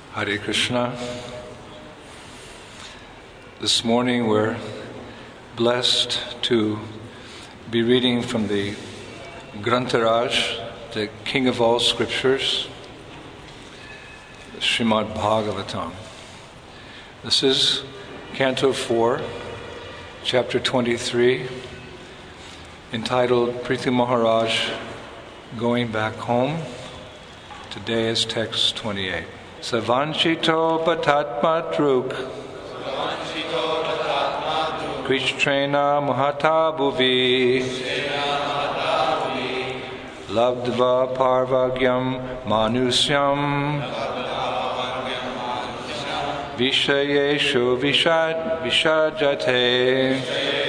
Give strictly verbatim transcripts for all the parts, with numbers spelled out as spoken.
Hare Krishna. This morning we're blessed to be reading from the Grantharaj, the king of all scriptures, Srimad Bhagavatam. This is Canto four, Chapter twenty-three, entitled Prithu Maharaj Going Back Home. Today is text twenty-eight. Savanchito patatma truk Krishtrena mahata bhuvi Labdva parvagyam manusyam Vishayeshu vishad vishajate.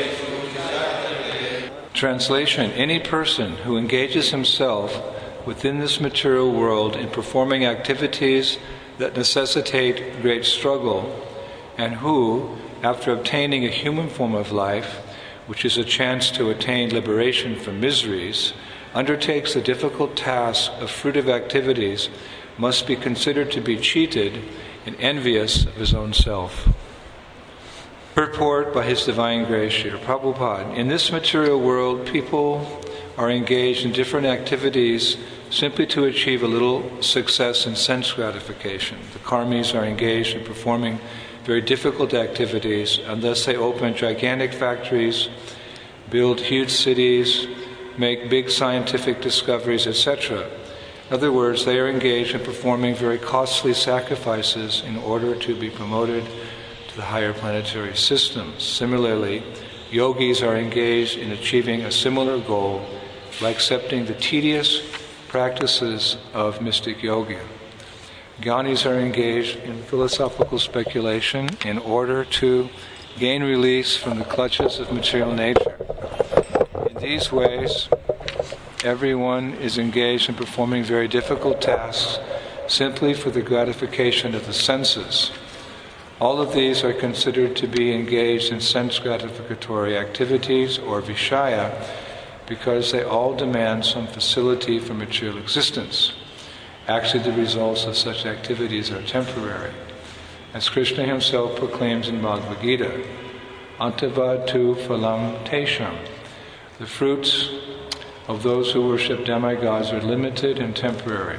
Translation: any person who engages himself within this material world in performing activities that necessitate great struggle, and who, after obtaining a human form of life, which is a chance to attain liberation from miseries, undertakes the difficult task of fruitive activities, must be considered to be cheated and envious of his own self. Purport by His Divine Grace Srila Prabhupada. In this material world, people are engaged in different activities simply to achieve a little success and sense gratification. The karmis are engaged in performing very difficult activities, and thus they open gigantic factories, build huge cities, make big scientific discoveries, et cetera. In other words, they are engaged in performing very costly sacrifices in order to be promoted to the higher planetary systems. Similarly, yogis are engaged in achieving a similar goal by accepting the tedious practices of mystic yoga. Jnanis are engaged in philosophical speculation in order to gain release from the clutches of material nature. In these ways, everyone is engaged in performing very difficult tasks simply for the gratification of the senses. All of these are considered to be engaged in sense gratificatory activities or vishaya, because they all demand some facility for material existence. Actually, the results of such activities are temporary. As Krishna himself proclaims in Bhagavad Gita, Antavatu phalam tesham. The fruits of those who worship demigods are limited and temporary.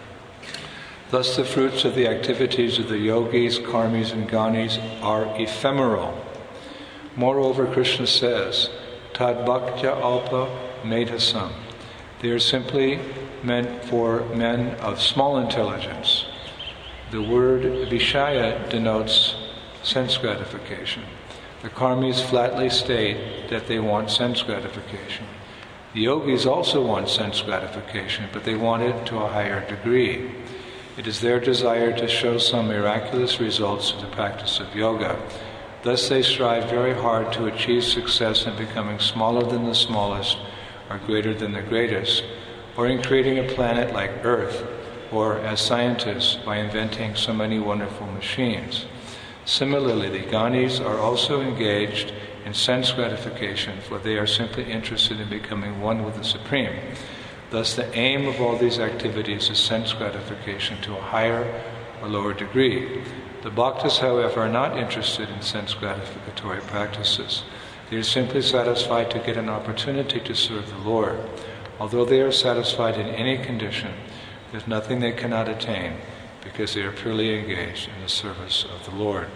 Thus the fruits of the activities of the yogis, karmis, and jnanis are ephemeral. Moreover, Krishna says, Tad bhaktya alpa medhasam. They are simply meant for men of small intelligence. The word vishaya denotes sense gratification. The karmis flatly state that they want sense gratification. The yogis also want sense gratification, but they want it to a higher degree. It is their desire to show some miraculous results through the practice of yoga. Thus they strive very hard to achieve success in becoming smaller than the smallest or greater than the greatest, or in creating a planet like Earth, or as scientists by inventing so many wonderful machines. Similarly, the jnanis are also engaged in sense gratification, for they are simply interested in becoming one with the Supreme. Thus the aim of all these activities is sense gratification to a higher or lower degree. The bhaktas, however, are not interested in sense gratificatory practices. They are simply satisfied to get an opportunity to serve the Lord. Although they are satisfied in any condition, there's nothing they cannot attain, because they are purely engaged in the service of the Lord.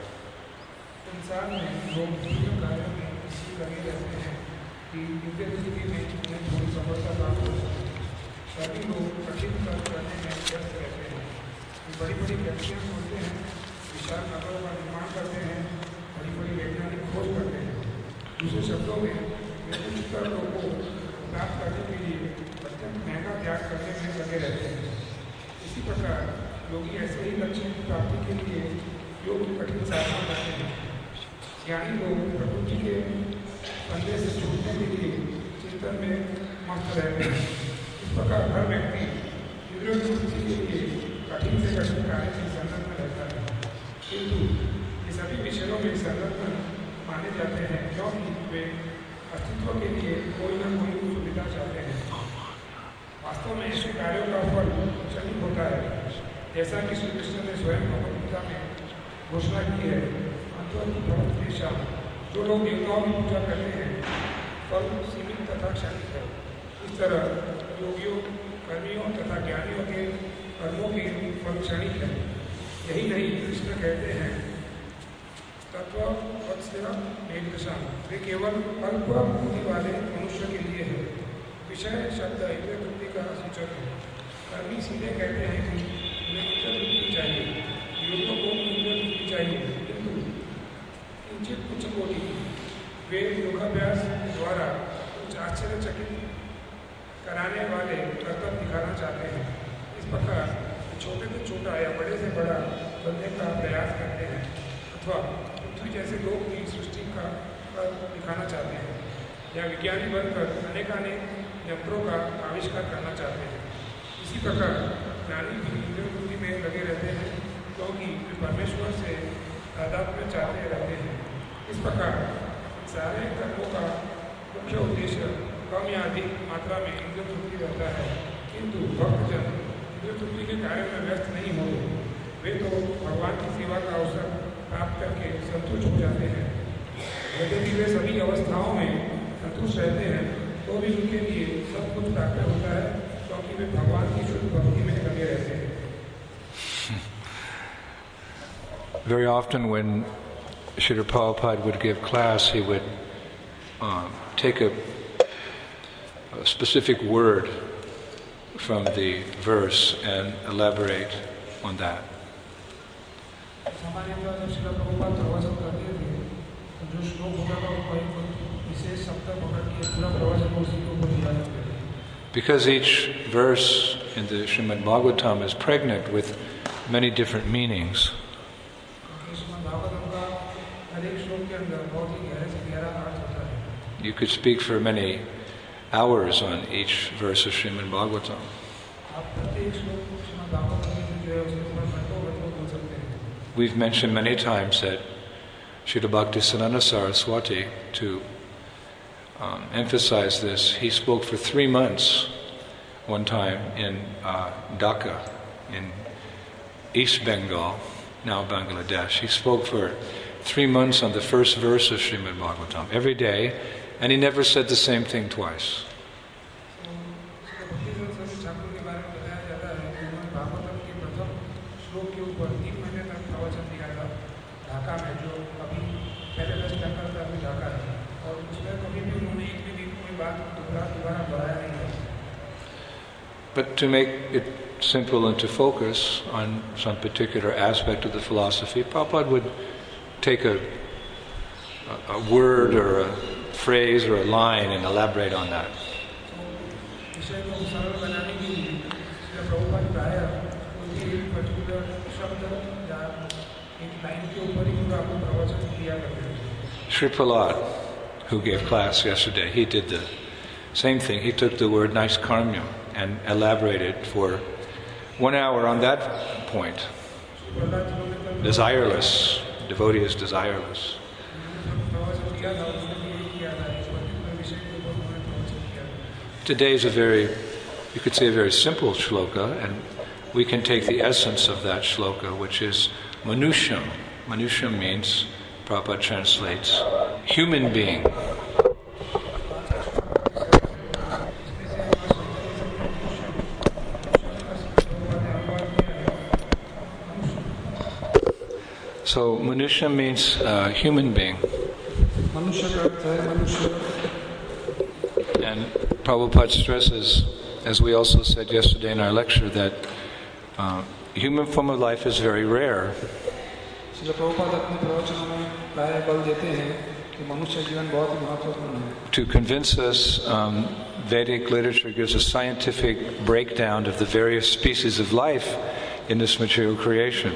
दूसरे शब्दों में वे उच्चतर लोगों को प्राप्त करने के लिए अत्यंत महंगा त्याग करने में लगे रहते हैं। इसी प्रकार योगी ऐसे ही लक्ष्य की प्राप्ति के लिए योग की कठिन साधना करते हैं। ज्ञानी लोग प्रकृति के फंदे से छूटने के लिए चिंतन में मस्त रहते हैं। इस प्रकार हर व्यक्ति इंद्रियों की वृद्धि के लिए कठिन से कठिन कार्य में संलग्न रहता है, किंतु ये सभी विषयों में संलग्न माने जाते हैं क्योंकि वे अस्तित्व के लिए कोई न कोई सुविधा चाहते हैं। वास्तव में ऐसे कार्यों का फल क्षणिक होता है, जैसा कि श्री कृष्ण ने स्वयं भगवद गीता में घोषणा की है, अंतों जो लोग देवताओं की पूजा करते हैं फल सीमित तथा क्षणिक है। इस तरह योगियों, कर्मियों तथा ज्ञानियों के कर्मों के फल क्षणिक है। यही नहीं, कृष्ण कहते हैं तत्व निर्दशा वे केवल अल्प बुद्धि वाले मनुष्य के लिए है। विषय शब्द इंद्रिय तृप्ति का सूचक है। कर्मी सीधे कहते हैं कि उन्हें इंद्रिय तृप्ति चाहिए, योगियों को इंद्रिय तृप्ति चाहिए, किंतु किंचित उच्च कोटि वे योगाभ्यास द्वारा कुछ आश्चर्यचकित कराने वाले कर्तव्य दिखाना चाहते हैं। इस प्रकार छोटे से छोटा या बड़े से बड़ा बनने का प्रयास करते हैं अथवा पृथ्वी जैसे लोग की सृष्टि का दिखाना चाहते हैं या विज्ञानी बनकर अनेकानेक यंत्रों का आविष्कार करना चाहते हैं। इसी प्रकार ज्ञानी भी इंद्रिय बुद्धि में लगे रहते हैं क्योंकि वे परमेश्वर से तादात्म्य चाहते रहते हैं। इस प्रकार सारे कर्मों का मुख्य उद्देश्य कम या अधिक मात्रा में इंद्रिय तृप्ति रहता है, किंतु भक्तजन इंद्रिय तृप्ति के कार्य में व्यस्त नहीं होते। वे तो भगवान की सेवा का अवसर प्राप्त करके संतुष्ट हो जाते हैं। यद्यपि वे सभी अवस्थाओं में संतुष्ट रहते हैं तो भी उनके लिए सब कुछ प्राप्त होता है क्योंकि वे भगवान की शुद्ध भक्ति में लगे रहते हैं। Very often when Srila Prabhupada would give class, he would um, take a, a specific word from the verse and elaborate on that. Because each verse in the Srimad Bhagavatam is pregnant with many different meanings. You could speak for many hours on each verse of Srimad Bhagavatam. We've mentioned many times that Srila Bhaktisiddhanta Saraswati, to um, emphasize this, he spoke for three months one time in uh, Dhaka, in East Bengal, now Bangladesh. He spoke for three months on the first verse of Srimad Bhagavatam, every day, and he never said the same thing twice. But to make it simple and to focus on some particular aspect of the philosophy, Prabhupada would take a, a, a word or a phrase or a line and elaborate on that. Sri Prahlad, who gave class yesterday, he did the same thing. He took the word Naiskarmya and elaborated for one hour on that point. Desireless, devotee is desireless. Today is a very, you could say a very simple shloka, and we can take the essence of that shloka, which is Manusham. Manusham means, Prabhupada translates, human being. So Manushya means uh, human being. And Prabhupada stresses, as we also said yesterday in our lecture, that uh, human form of life is very rare. To convince us, um, Vedic literature gives a scientific breakdown of the various species of life in this material creation.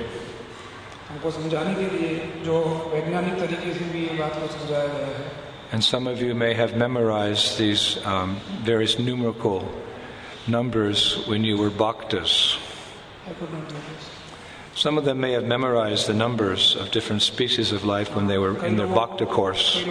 And some of you may have memorized these um, various numerical numbers when you were bhaktas. Some of them may have memorized the numbers of different species of life when they were in their bhakta course.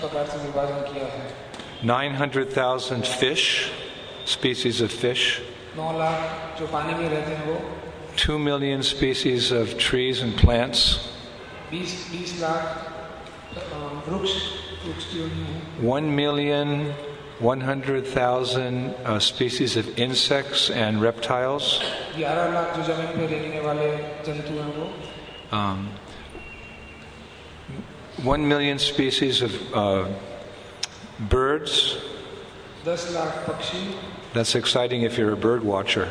nine hundred thousand fish, species of fish. नौ लाख जो पानी में रहते हैं वो, two million species of trees and plants, बीस बीस लाख वृक्ष वृक्ष की योनियां हैं, one million one hundred thousand uh, species of insects and reptiles, ग्यारह लाख जो जमीन पे रहने वाले जंतु हैं वो, um, one million species of uh, birds. दस लाख पक्षी. That's exciting if you're a bird watcher.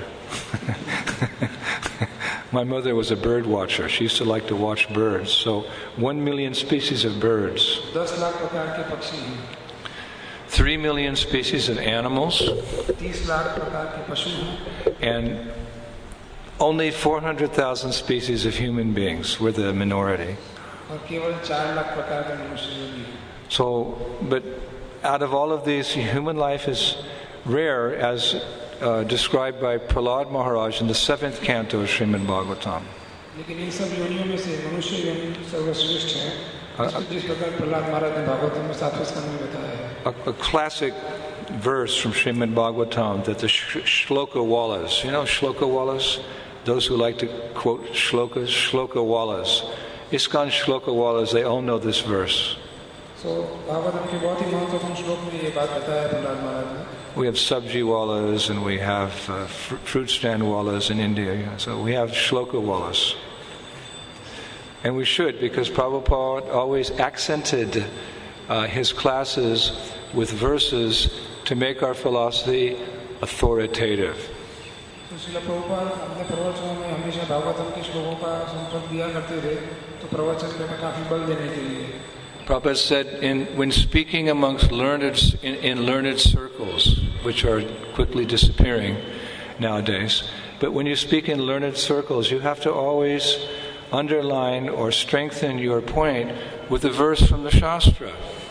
My mother was a bird watcher. She used to like to watch birds. So one million species of birds. दस लाख प्रकार के पक्षी हैं. Three million species of animals. तीस लाख प्रकार के पशु हैं. And only four hundred thousand species of human beings. We're the minority. और केवल चार लाख प्रकार के मनुष्य हैं. So, but out of all of these, human life is rare, as uh, described by Prahlad Maharaj in the seventh canto of Srimad Bhagavatam. लेकिन इन सब योनियों में से मनुष्य योनि सर्वश्रेष्ठ है, जिस प्रकार प्रहलाद महाराज ने भागवत में सातवें स्कंद में बताया है. A classic verse from Srimad Bhagavatam that the sh- Shloka Wallas, you know Shloka Wallas? Those who like to quote Shlokas, Shloka Wallas. ISKCON Shloka Wallas, they all know this verse. So, Bhagavatam के बहुत ही महत्वपूर्ण श्लोक में ये बात बताया है प्रहलाद महाराज ने. We have sabji wallas and we have uh, fr- fruit stand wallas in India. You know, so we have shloka wallas. And we should, because Prabhupada always accented uh, his classes with verses to make our philosophy authoritative. तो श्रील प्रभुपाद अपने प्रवचनों में हमेशा भागवतम के श्लोकों का संपर्क दिया करते थे, तो प्रवचन में काफी बल देने के लिए. Prabhupada said, in, when speaking amongst learned, in, in learned circles, which are quickly disappearing nowadays, but when you speak in learned circles, you have to always underline or strengthen your point with a verse from the Shastra.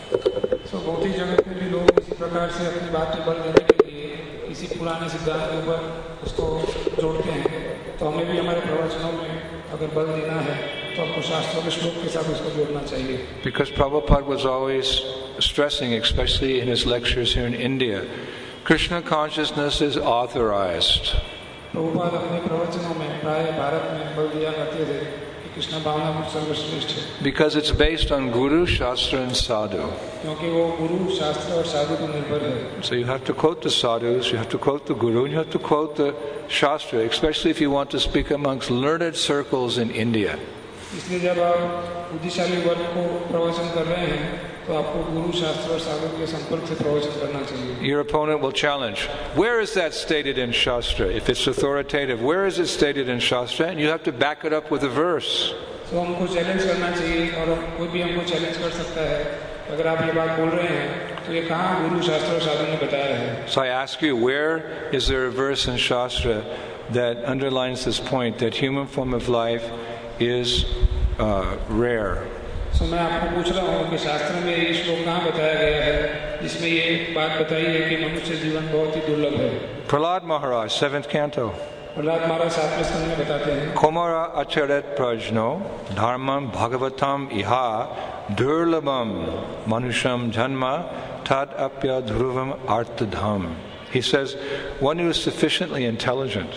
So, भौतिक जगत में भी लोग इसी प्रकार से अपनी बात पे बल देने के लिए इसी पुराने सिद्धांत के ऊपर उसको जोड़ते हैं. तो हमें भी हमारे प्रवचनों में अगर बल देना है, तो आपको शास्त्रों के श्लोक के साथ उसको जोड़ना चाहिए. Because Prabhupada was always stressing, especially in his lectures here in India, Krishna consciousness is authorized. Prabhupada अपने प्रवचनों में प्राय भारत में बल दिया करते थे कि कृष्ण भावना सर्वश्रेष्ठ है. Because it's based on Guru, Shastra and Sadhu. क्योंकि वो गुरु शास्त्र और साधु पर निर्भर है. So you have to quote the sadhus, you have to quote the Guru, and you have to quote the Shastra, especially if you want to speak amongst learned circles in India. इसलिए जब आप बुद्धिशाली वर्ग को प्रवचन कर रहे हैं, तो आपको गुरु शास्त्र और साधु के संपर्क से प्रवचन करना चाहिए. Your opponent will challenge, where is that stated in Shastra? If it's authoritative, where is it stated in Shastra? And you have to back it up with a verse. तो हमको चैलेंज करना चाहिए, और कोई भी हमको चैलेंज कर सकता है. अगर आप ये बात बोल रहे हैं, तो ये कहाँ गुरु शास्त्र और साधु ने बताया है? So I ask you, where is there a verse in Shastra that underlines this point that human form of life is uh, rare? So मैं आपको पूछ रहा हूँ कि शास्त्र में ये श्लोक कहाँ बताया गया है जिसमें ये बात बताई है कि मनुष्य जीवन बहुत ही दुर्लभ है. Prahlad Maharaj, seventh canto. Prahlad महाराज सातवें स्कंद में बताते हैं. Komara acharet prajno dharmam bhagavatam iha durlabam manusham janma tad apya dhruvam artadham. He says, one who is sufficiently intelligent,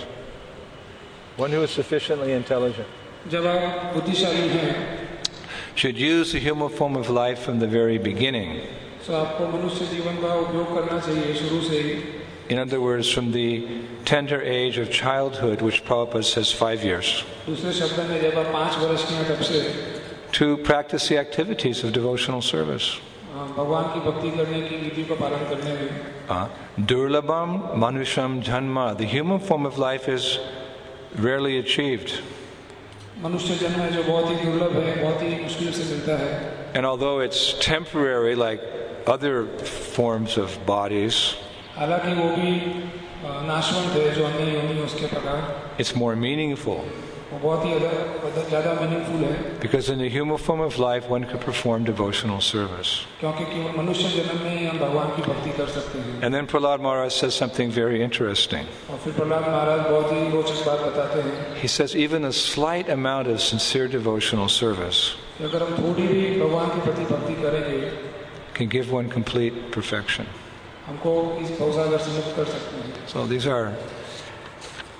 one who is sufficiently intelligent, जब आप बुद्धिशाली हैं, should use the human form of life from the very beginning. तो आपको मनुष्य जीवन का उपयोग करना चाहिए शुरू से ही. In other words, from the tender age of childhood, which Prabhupada says five years, दूसरे शब्द में जब आप पाँच वर्ष के हैं तब से to practice the activities of devotional service. भगवान की भक्ति करने की विधि का पालन करने में. Uh, Durlabam manusham janma. The human form of life is rarely achieved. मनुष्य जन्म है जो बहुत ही दुर्लभ है, बहुत ही मुश्किल से मिलता है. And although it's temporary, like other forms of bodies, हालांकि वो भी नाशवंत है जो अन्य योनि उसके प्रकार, it's more meaningful. वो बहुत ही ज़्यादा मीनिंगफुल है. Because in the human form of life, one can perform devotional service. क्योंकि केवल मनुष्य जन्म में ही हम भगवान की भक्ति कर सकते हैं. And then Prahlad Maharaj says something very interesting. और फिर प्रहलाद महाराज बहुत ही रोचक बात बताते हैं. He says even a slight amount of sincere devotional service अगर हम थोड़ी भी भगवान के प्रति भक्ति करेंगे, can give one complete perfection. हमको इस भवसागर से मुक्त कर सकते हैं. So these are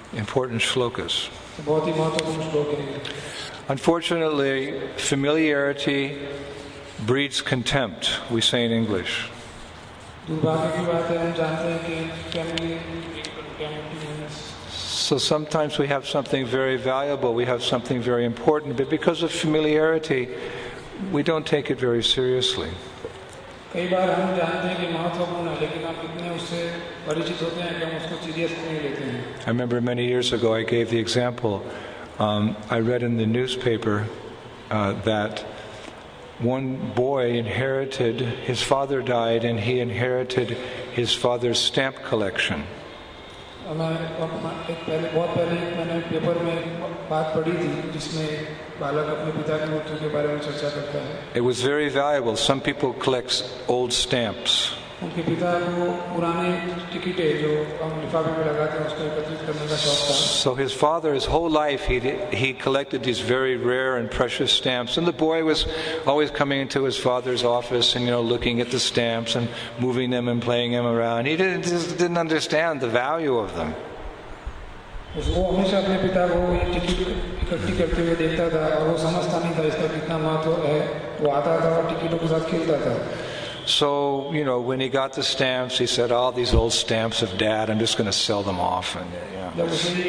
important shlokas. बहुत ही महत्वपूर्ण श्लोक है। Unfortunately, familiarity breeds contempt, we say in English. दुर्भाग्य की बात है, हम जानते हैं कि family contempt. So sometimes we have something very valuable, we have something very important, but because of familiarity, we don't take it very seriously. कई बार हम जानते हैं कि महत्वपूर्ण है, लेकिन हम इतने उससे परिचित होते हैं कि हम उसको सीरियस नहीं लेते हैं। I remember many years ago I gave the example. Um, I read in the newspaper uh, that one boy inherited, his father died, and he inherited his father's stamp collection. मैं एक पहले बहुत पहले मैंने paper में एक बात पढ़ी थी जिसमें बालक अपने पिता की मृत्यु के बारे में चर्चा करता है। It was very valuable. Some people collect old stamps. उनके पिता को पुराने टिकटें जो हम लिफाफे में लगाते हैं उसको एकत्रित करने का शौक था। So his father, his whole life, he he collected these very rare and precious stamps, and the boy was always coming into his father's office and you know looking at the stamps and moving them and playing them around. He didn't just didn't understand the value of them. वो हमेशा अपने पिता को ये ticket इकट्ठी करते हुए देखता था और वो समझता नहीं था इसका कितना महत्व है। वो आता था और टिकटों के साथ खेलता था। So, you know, when he got the stamps, he said, "Oh, these old stamps of Dad, I'm just going to sell them off." And, you know,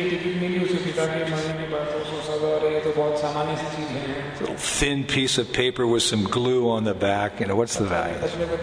little thin piece of paper with some glue on the back. You know, what's the value?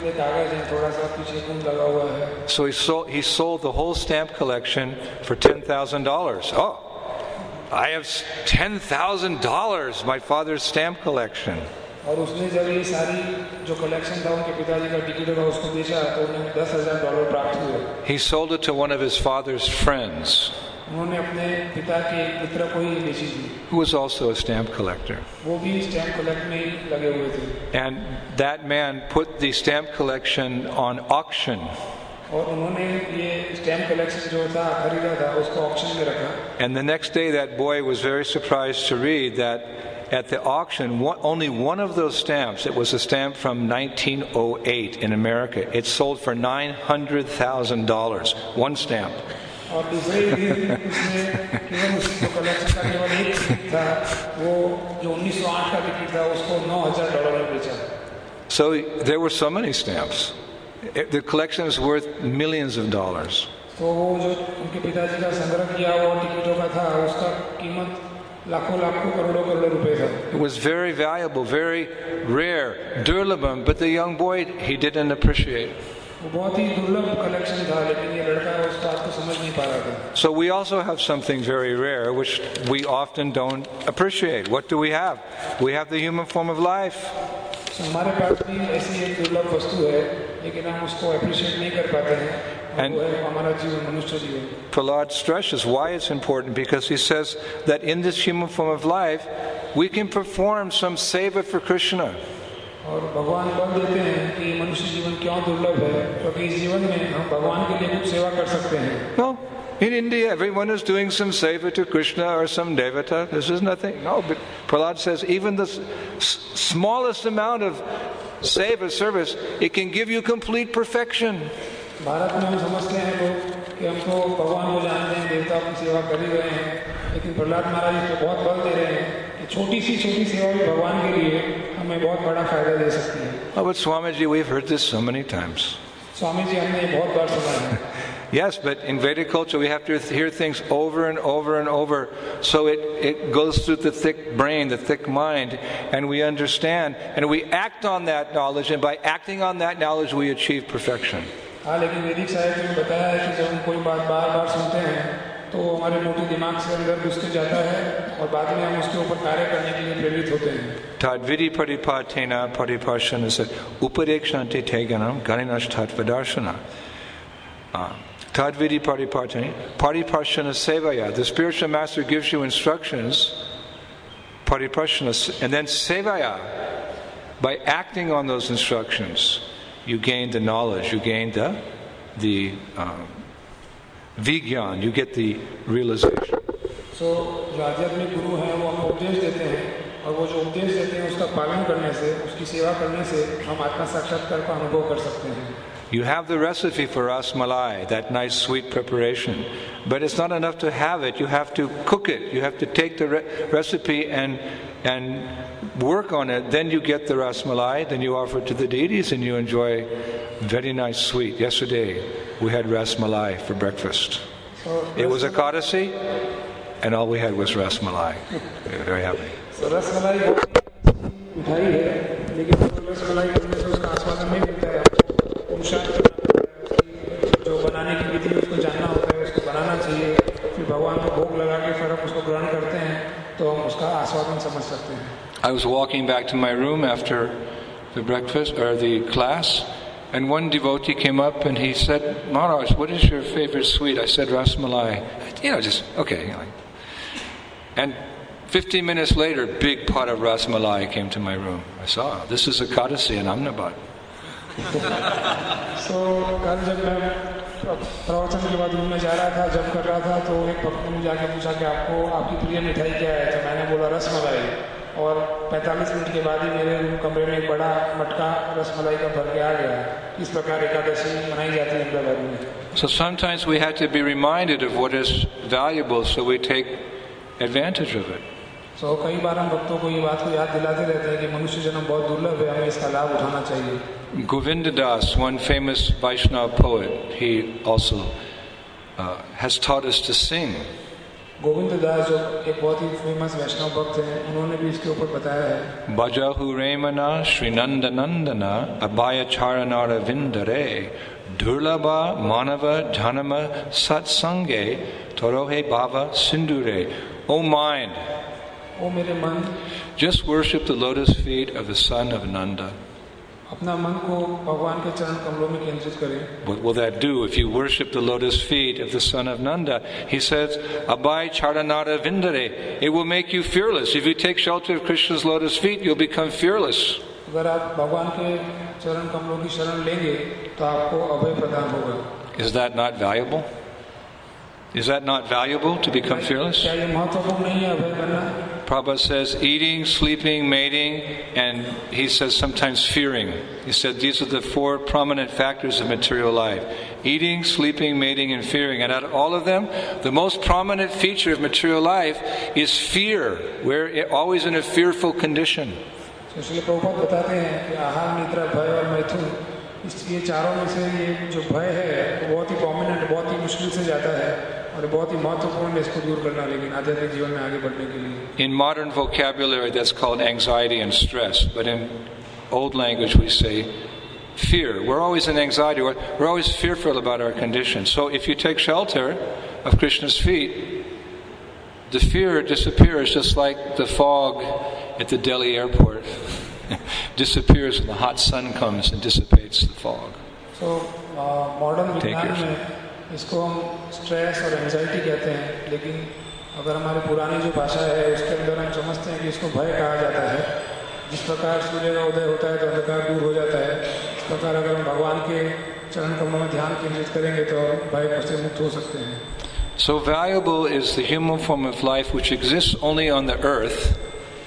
So he sold, he sold the whole stamp collection for ten thousand dollars. Oh, I have ten thousand dollars, my father's stamp collection. और उसने जब ये सारी जो collection था उनके पिताजी का टिकट का उसको बेचा तो उन्हें दस हजार डॉलर प्राप्त हुए। He sold it to one of his father's friends, उन्होंने अपने पिता के मित्र को ही बेची थी, who was also a stamp collector. वो भी स्टैम्प कलेक्ट में ही लगे हुए थे। And that man put the stamp collection on auction. और उन्होंने ये स्टैम्प कलेक्शन जो था खरीदा था उसको ऑक्शन में रखा। And the next day that boy was very surprised to read that at the auction, one, only one of those stamps, it was a stamp from nineteen oh eight in America, it sold for nine hundred thousand dollars, one stamp. और दूसरे दिन उसने केवल उसको collection का केवल एक ticket था, वो जो उन्नीस सौ आठ का टिकट था उसको नौ हजार डॉलर में बेचा। So there were so many stamps. The collection is worth millions of dollars. तो वो जो उनके पिताजी का संग्रह किया हुआ टिकटों का था उसका कीमत लाखों लाखों करोड़ों करोड़ों रुपए था। It was very valuable, very rare, durlabam, but the young boy, he didn't appreciate. वो बहुत ही दुर्लभ कलेक्शन था लेकिन ये लड़का उस बात को समझ नहीं पा रहा था। So we also have something very rare which we often don't appreciate. What do we have? We have the human form of life. So हमारे पास भी ऐसी एक दुर्लभ वस्तु है लेकिन हम उसको अप्रिशिएट नहीं कर पाते हैं। And Prahlad stresses why it's important, because he says that in this human form of life, we can perform some seva for Krishna. और भगवान बल देते हैं कि मनुष्य जीवन क्यों दुर्लभ है, क्योंकि इस जीवन में हम भगवान के लिए कुछ सेवा कर सकते हैं। No, in India, everyone is doing some seva to Krishna or some devata. This is nothing. No, but Prahlad says even the s- smallest amount of seva service, it can give you complete perfection. Bharat में हम समझते हैं लोग कि हमको भगवान को जानते हैं, देवताओं की सेवा कर ही रहे हैं, लेकिन प्रहलाद महाराज इस पर बहुत बल दे रहे हैं कि छोटी सी छोटी सेवा भी भगवान के लिए हमें बहुत बड़ा फायदा दे सकती है। Oh, but Swamiji, we've heard this so many times. Swami ji हमने ये बहुत बार सुना है। Yes, but in Vedic culture we have to hear things over and over and over, so it, it goes through the thick brain, the thick mind, and we understand, and we act on that knowledge, and by acting on that knowledge we achieve perfection. हाँ, लेकिन वैदिक साहित्य में बताया है कि जब हम कोई बात बार बार सुनते हैं तो हमारे मोटे दिमाग से अंदर घुस के जाता है और बाद में हम उसके ऊपर कार्य करने के लिए प्रेरित होते हैं। Tadvidi paripatena paripashana said upadekshanti teganam ganinash tatvadarshana. Tadvidi paripatena paripashana sevaya. The spiritual master gives you instructions, paripashana, and then sevaya. By acting on those instructions, you gain the knowledge, you gain the the um, vigyan, you get the realization. So, जो आध्यात्मिक गुरु हैं वो हमको उपदेश देते हैं और वो जो उपदेश देते हैं उसका पालन करने से, उसकी सेवा करने से हम आत्मा साक्षात्कार का अनुभव कर सकते हैं। You have the recipe for rasmalai, that nice sweet preparation. But it's not enough to have it. You have to cook it. You have to take the re- recipe and and work on it. Then you get the rasmalai. Then you offer it to the deities, and you enjoy very nice sweet. Yesterday we had rasmalai for breakfast. So it was Ekadasi, and all we had was rasmalai. We were very happy. So rasmalai मिठाई है, लेकिन रसमलाई करने से उसका आस्वाद नहीं मिलता है। जो बनाने की विधि उसको जानना होता है, उसको बनाना चाहिए, फिर भगवान को भोग लगा के फिर हम उसको ग्रहण करते हैं, तो हम उसका आस्वादन समझ सकते हैं। I was walking back to my room after the breakfast or the class, and one devotee came up and he said, "Maharaj, what is your favorite sweet?" I said, "Rasmalai." You know, just okay. You know. And fifteen minutes later, a big pot of rasmalai came to my room. I saw, this is Ekadasi in Ahmedabad. So, कल जब मैं प्रवचन के बाद room में जा रहा था, जब कर रहा था, तो एक भक्त ने मुझे आके पूछा कि आपको आपकी प्रिय मिठाई क्या है? तो मैंने बोला रसमलाई, और पैंतालीस मिनट के बाद ही मेरे रूम कमरे में एक बड़ा मटका रसमलाई का भर के आ गया। इस प्रकार एकादशी मनाई जाती है अहमदाबाद में। So sometimes we have to be reminded of what is valuable, so we take advantage of it. So कई बार हम भक्तों को ये बात को याद दिलाते रहते हैं कि मनुष्य जन्म बहुत दुर्लभ है, हमें इसका लाभ उठाना चाहिए। Govinda Das, one famous Vaishnava poet, he also uh, has taught us to sing. Govind Das जो एक बहुत ही फेमस वैष्णव भक्त हैं, उन्होंने भी इसके ऊपर बताया है। Bajahu Remana Srinanda Nandana Abhaya Charanara Vindare Durlabha Manava Janama Satsange Torohe Bhava Sindure. O mind, ओ मेरे मन, just worship the lotus feet of the son of Nanda. अपना मन को भगवान के चरण कमलों में केंद्रित करें। What will that do if you worship the lotus feet of the son of Nanda? He says, Abhay Charanara Vindare. It will make you fearless. If you take shelter of Krishna's lotus feet, you'll become fearless. अगर आप भगवान के चरण कमलों की शरण लेंगे, तो आपको अभय प्रदान होगा। Is that not valuable? Is that not valuable to become fearless? क्या ये महत्वपूर्ण नहीं है अभय बनना? Prabhupada says eating, sleeping, mating, and he says sometimes fearing. He said these are the four prominent factors of material life. Eating, sleeping, mating, and fearing. And out of all of them, the most prominent feature of material life is fear. We're always in a fearful condition. इसलिए प्रभुपाद बताते हैं कि आहार, निद्रा, भय और मैथुन, इस ये चारों में से ये जो भय है वो बहुत ही प्रोमिनेंट, बहुत ही मुश्किल से जाता है और बहुत ही महत्वपूर्ण है इसको दूर करना, लेकिन आध्यात्मिक जीवन में आगे बढ़ने के लिए। In modern vocabulary, that's called anxiety and stress, but in old language we say fear. We're always in anxiety. We're, we're always fearful about our condition. So if you take shelter of Krishna's feet, the fear disappears, just like the fog at the Delhi airport disappears when the hot sun comes and dissipates the fog. So uh, modern विज्ञान में इसको हम stress और anxiety कहते हैं, लेकिन अगर हमारी पुरानी जो भाषा है उसके अंदर हम समझते हैं कि इसको भय कहा जाता है। जिस प्रकार सूर्य का उदय होता है तो अंधकार दूर हो जाता है, इस प्रकार अगर हम भगवान के चरण कमलों में ध्यान केंद्रित करेंगे तो भय से मुक्त हो सकते हैं। So valuable is the human form of life which exists only on the earth,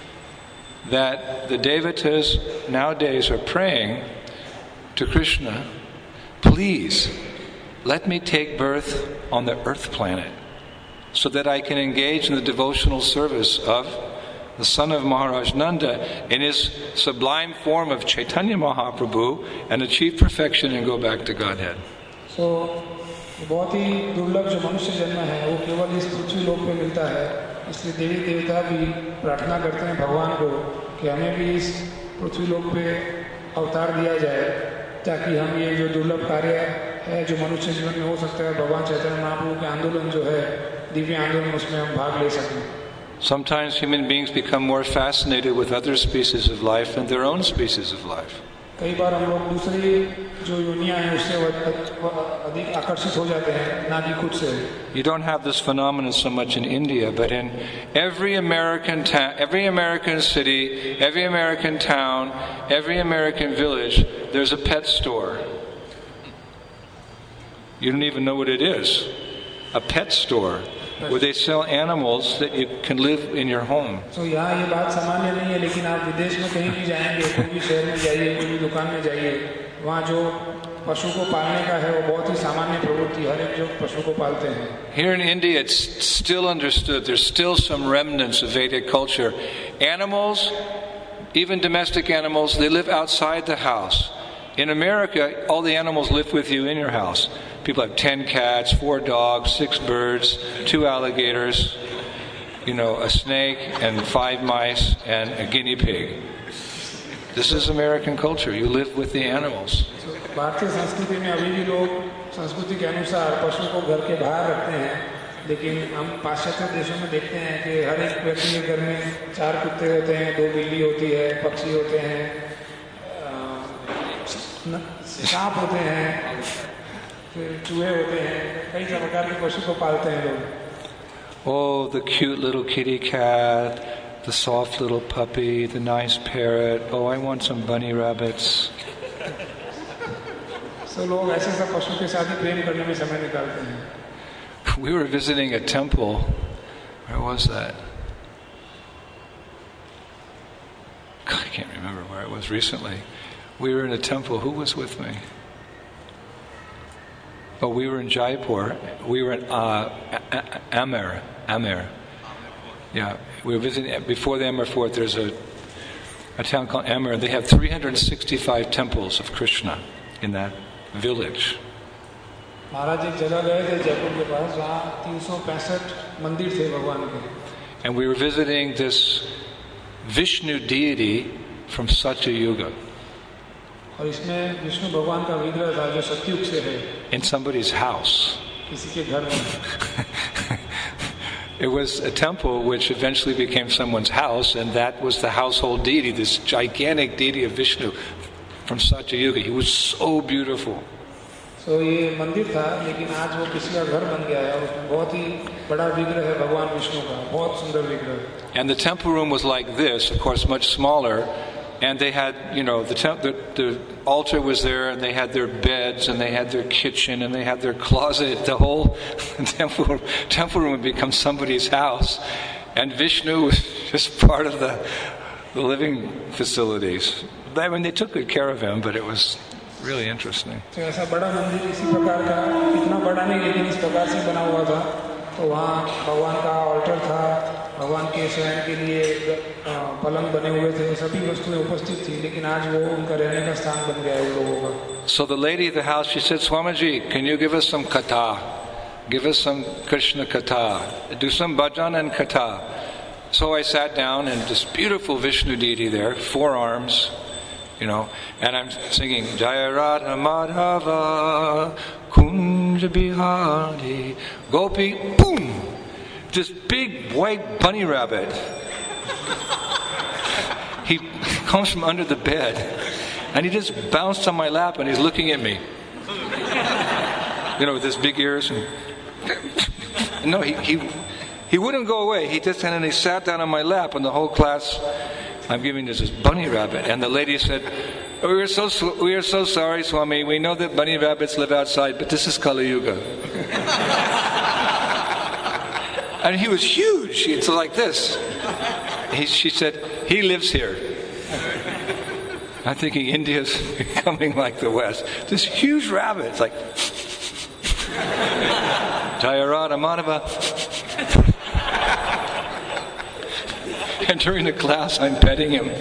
that the devatas nowadays are praying to Krishna, please let me take birth on the earth planet so that I can engage in the devotional service of the son of Maharaj Nanda in his sublime form of Chaitanya Mahaprabhu and achieve perfection and go back to Godhead. So, बहुत ही दुर्लभ जो मनुष्य जन्म है वो केवल इस पृथ्वी लोक में मिलता है, इसलिए देवी देवता भी प्रार्थना करते हैं भगवान को कि हमें भी इस पृथ्वी लोक पे अवतार दिया जाए, ताकि हम ये जो दुर्लभ कार्य है जो मनुष्य जीवन में हो सकता है, भगवान चैतन्य महाप्रभु के आंदोलन जो है दिव्य आंदोलन, उसमें हम भाग ले सकें। Sometimes human beings become more fascinated with other species of life than their own species of life. कई बार हम लोग दूसरी जो योनियां हैं उससे अधिक आकर्षित हो जाते हैं, ना कि खुद से। You don't have this phenomenon so much in India, but in every American town, every American city, every American town, every American village, there's a pet store. You don't even know what it is. A pet store where they sell animals that you can live in your home. So यहाँ ये बात सामान्य नहीं है, लेकिन आप विदेश में कहीं भी जाएंगे, कोई भी शहर में जाइए, कोई भी दुकान में जाइए, वहाँ जो पशु को पालने का है वो बहुत ही सामान्य प्रवृत्ति, हर एक जो पशु को पालते हैं. Here in India, it's still understood. There's still some remnants of Vedic culture. Animals, even domestic animals, they live outside the house. In America, all the animals live with you in your house. People have ten cats, four dogs, six birds, two alligators, you know, a snake, and five mice, and a guinea pig. This is American culture. You live with the animals. भारतीय संस्कृति में अभी भी लोग संस्कृति के अनुसार पशु को घर के बाहर रखते हैं, लेकिन हम पाश्चात्य देशों में देखते हैं कि हर एक व्यक्ति के घर में चार कुत्ते होते हैं, दो बिल्ली होती है, पक्षी होते हैं, सांप होते हैं, फिर चूहे होते हैं, कई प्रकार के पशु को पालते हैं लोग. Oh, the cute little kitty cat, the soft little puppy, the nice parrot. Oh, I want some bunny rabbits. So लोग ऐसे सब पशु के साथ ही प्रेम करने में समय निकालते हैं. We were visiting a temple. Where was that? I can't remember where it was recently. We were in a temple. Who was with me? Oh, we were in Jaipur. We were in uh, Amer. Amer. Yeah, we were visiting before the Amer Fort. There's a a town called Amer. They have three hundred sixty-five temples of Krishna in that village. महाराज एक जगह गए थे जयपुर के पास जहाँ तीन सौ पैंसठ मंदिर थे भगवान के. And we were visiting this Vishnu deity from Satya Yuga. और इसमें विष्णु भगवान का विग्रह था जो सतयुग से है. In somebody's house. किसी के घर में. It was a temple which eventually became someone's house, and that was the household deity, this gigantic deity of Vishnu from Satya Yuga. He was so beautiful. So ये मंदिर था, लेकिन आज वो किसी का घर बन गया है और उसमें बहुत ही बड़ा विग्रह है भगवान विष्णु का, बहुत सुंदर विग्रह. And the temple room was like this, of course, much smaller. And they had, you know, the, temp- the the altar was there, and they had their beds, and they had their kitchen, and they had their closet. The whole temple temple room had become somebody's house, and Vishnu was just part of the the living facilities. I mean, they took good care of him, but it was really interesting. तो ऐसा बड़ा मंदिर इसी प्रकार का, इतना बड़ा नहीं लेकिन इस प्रकार से बना हुआ था. तो वहाँ भगवान का ऑल्टर था, भगवान के शयन के लिए पलंग बने हुए थे, सभी वस्तुएं उपस्थित थी, लेकिन आज वो उनका रहने का स्थान बन गया है उन लोगों का. So the lady at the house, she said, Swamiji, can you give us some katha? Give us some Krishna katha. Do some bhajan and katha. So I sat down, and this beautiful Vishnu deity there, four arms, you know, and I'm singing Jaya Radha Madhava Kunja Bihari Gopi, boom! This big white bunny rabbit. He comes from under the bed, and he just bounced on my lap, and he's looking at me. You know, with his big ears. And no, he, he he wouldn't go away. He just and then he sat down on my lap, and the whole class, I'm giving this this bunny rabbit, and the lady said, oh, "We are so we are so sorry, Swami. We know that bunny rabbits live outside, but this is Kali Yuga." And he was huge. It's like this. He, she said, he lives here. I'm thinking India's becoming like the West. This huge rabbit. It's like, Jaya Radha Madhava. And during the class, I'm petting him.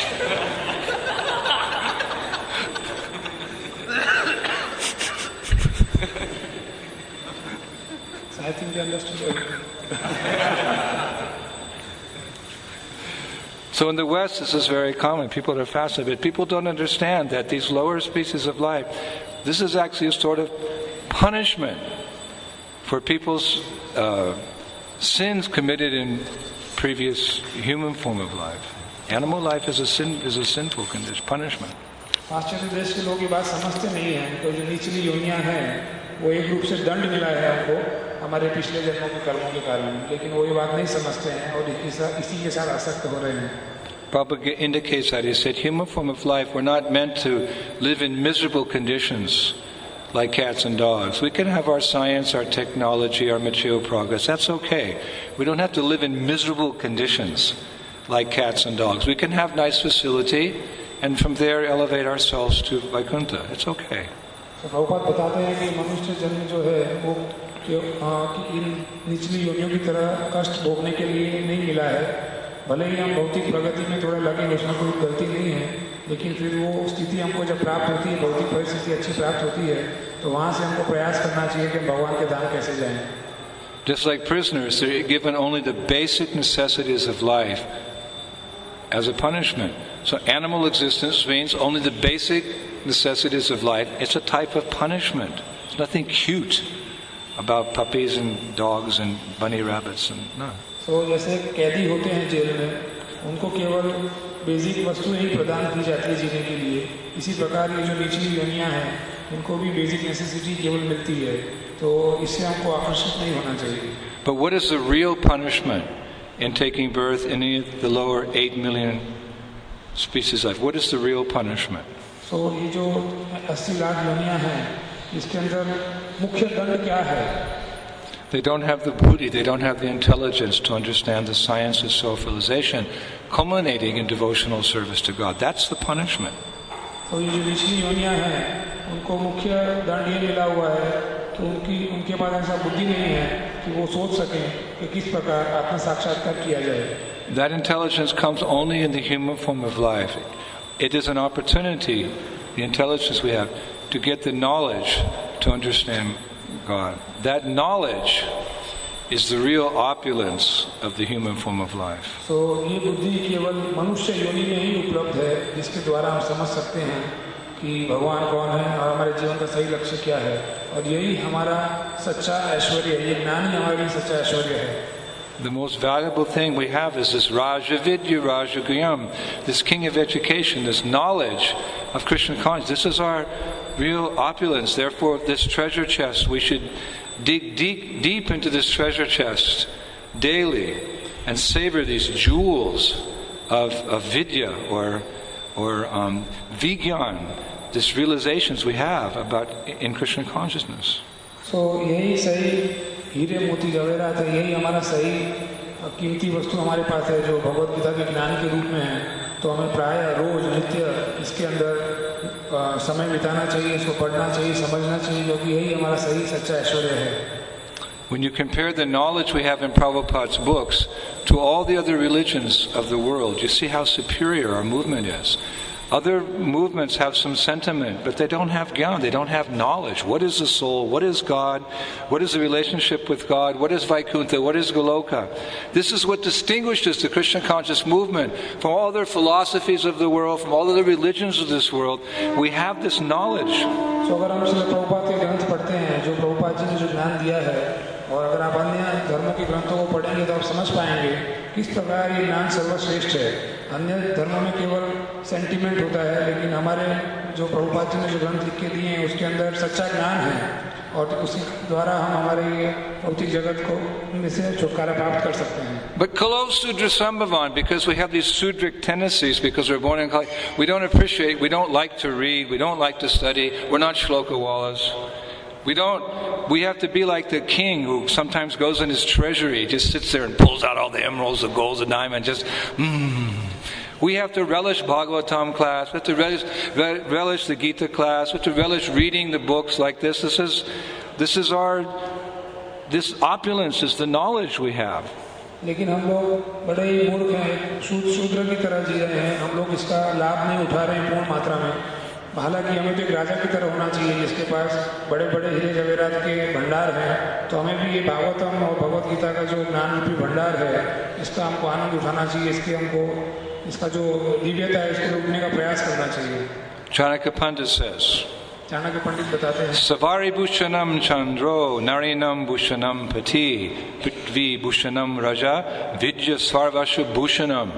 So I think they understood everything. So in the West, this is very common. People are fascinated. People don't understand that these lower species of life, this is actually a sort of punishment for people's uh, sins committed in previous human form of life. Animal life is a sin, is a sinful condition, punishment. पाश्चात्य देश के लोग ये बात समझते नहीं हैं. तो जो निचली योनियां हैं, वो एक रूप से दंड मिला है हमको हमारे पिछले जन्मों के कर्मों के कारण, लेकिन वो ये बात नहीं समझते हैं और इसी के साथ आसक्त हो रहे हैं. Prabhupada indicates that. He said, human form of life, we're not meant to live in miserable conditions like cats and dogs. We can have our science, our technology, our material progress. That's okay. We don't have to live in miserable conditions like cats and dogs. We can have nice facility and from there elevate ourselves to Vaikuntha. It's okay. तो प्रभुपाद बताते हैं कि मनुष्य जन्म जो है वो इन निचली योनियों की तरह कष्ट भोगने के लिए नहीं मिला है। भले ही हम भौतिक प्रगति में थोड़ा लगे, उसमें कोई गलती नहीं है, लेकिन फिर वो स्थिति हमको जब प्राप्त होती है, भौतिक परिस्थिति अच्छी प्राप्त होती है, तो वहाँ से हमको प्रयास करना चाहिए कि भगवान के धाम कैसे जाएं। Just like prisoners, they're given only the basic necessities of life as a punishment. So animal existence means only the basic necessities of life. It's a type of punishment. There's nothing cute about puppies and dogs and bunny rabbits and no. So जैसे कैदी होते हैं jail में, उनको केवल basic वस्तुएं ही प्रदान की जाती है जीने के लिए। इसी प्रकार ये जो निचली योनियां हैं, इनको भी बेसिक नेसेसिटी केवल मिलती है, तो इससे हमको आकर्षित नहीं होना चाहिए। But what is the real punishment in taking birth in any of the lower eight million species of life? What is the real punishment? So ये जो अस्सी लाख योनियां हैं, इसके अंदर मुख्य दंड क्या है? They don't have the buddhi, they don't have the intelligence to understand the science of self-realization, culminating in devotional service to God. That's the punishment. तो ये जो निचली योनियां हैं, उनको मुख्य दंड ये मिला हुआ है कि उनकी उनके पास ऐसा बुद्धि नहीं है कि वो सोच सकें कि किस प्रकार आत्म साक्षात्कार किया जाए। That intelligence comes only in the human form of life. It is an opportunity, the intelligence we have, to get the knowledge to understand God. That knowledge is the real opulence of the human form of life. So ये बुद्धि केवल मनुष्य योनि में ही उपलब्ध है, जिसके द्वारा हम समझ सकते हैं कि भगवान कौन है और हमारे जीवन का सही लक्ष्य क्या है, और यही हमारा सच्चा ऐश्वर्य है। ये ज्ञान ही हमारे लिए सच्चा ऐश्वर्य है। The most valuable thing we have is this Raja Vidya, Raja Guhyam, this king of education, this knowledge of Krishna consciousness. This is our real opulence. Therefore, this treasure chest, we should dig deep, deep into this treasure chest daily and savor these jewels of, of Vidya or, or um, Vigyan, these realizations we have about in Krishna consciousness. So, यही सही हीरे मोती जवेरात है, यही हमारा सही कीमती वस्तु हमारे पास है जो भगवत गीता के ज्ञान के रूप में है। तो हमें प्राय रोज नित्य इसके अंदर समय बिताना चाहिए, इसको पढ़ना चाहिए, समझना चाहिए, क्योंकि यही हमारा सही सच्चा ऐश्वर्य है। When you compare the knowledge we have in Prabhupada's books to all the other religions of the world, you see how superior our movement is. Other movements have some sentiment, but they don't have gyan, they don't have knowledge. What is the soul? What is God? What is the relationship with God? What is Vaikuntha? What is Goloka? This is what distinguishes the Krishna conscious movement from all other philosophies of the world, from all other religions of this world. We have this knowledge. So अगर हम श्रील प्रभुपाद के ग्रंथ पढ़ते हैं, जो प्रभुपाद जी ने जो ज्ञान दिया है, और अगर आप अन्य धर्मों के ग्रंथों को पढ़ेंगे तो आप समझ पाएंगे किस प्रकार ये ज्ञान सर्वश्रेष्ठ है। अन्य धर्मों में केवल सेंटिमेंट होता है, लेकिन हमारे जो प्रभुपाद जी ने जो ग्रंथ लिख के दिए हैं उसके अंदर सच्चा ज्ञान है, और उसी द्वारा हम हमारे ये भौतिक जगत को में से छुटकारा प्राप्त कर सकते हैं। But Kalo Sudra Sambhavan, because we have these Sudric tendencies, because we're born in Kali, we don't appreciate, we don't like to read, we don't like to study, we're not shlokawalas. We don't, we have to be like the king who sometimes goes in his treasury, just sits there and pulls out all the emeralds, the golds, the diamonds, just, mmm. We have to relish Bhagavatam class, we have to relish, relish the Gita class, we have to relish reading the books like this. This is, this is our, this opulence is the knowledge we have. लेकिन हम लोग बड़े ही मूर्ख हैं, शूद्र की तरह जी रहे हैं, हम लोग इसका लाभ नहीं उठा रहे हैं पूर्ण मात्रा में। हालांकि हमें तो एक राजा की तरह होना चाहिए जिसके पास बड़े बड़े हीरे जवेरात के भंडार हैं, तो हमें भी ये भागवतम और भगवत गीता का जो ज्ञान रूपी भंडार है, इसका हमको आनंद उठाना चाहिए, इसके हमको इसका जो दिव्यता है इसको रोकने का प्रयास करना चाहिए। Chanakya Pandit says, चाणक्य पंडित बताते हैं, Savari Bhushanam Chandro, Narinam Bhushanam Pati, Prithvi Bhushanam Raja, Vidya Sarvasha Bhushanam.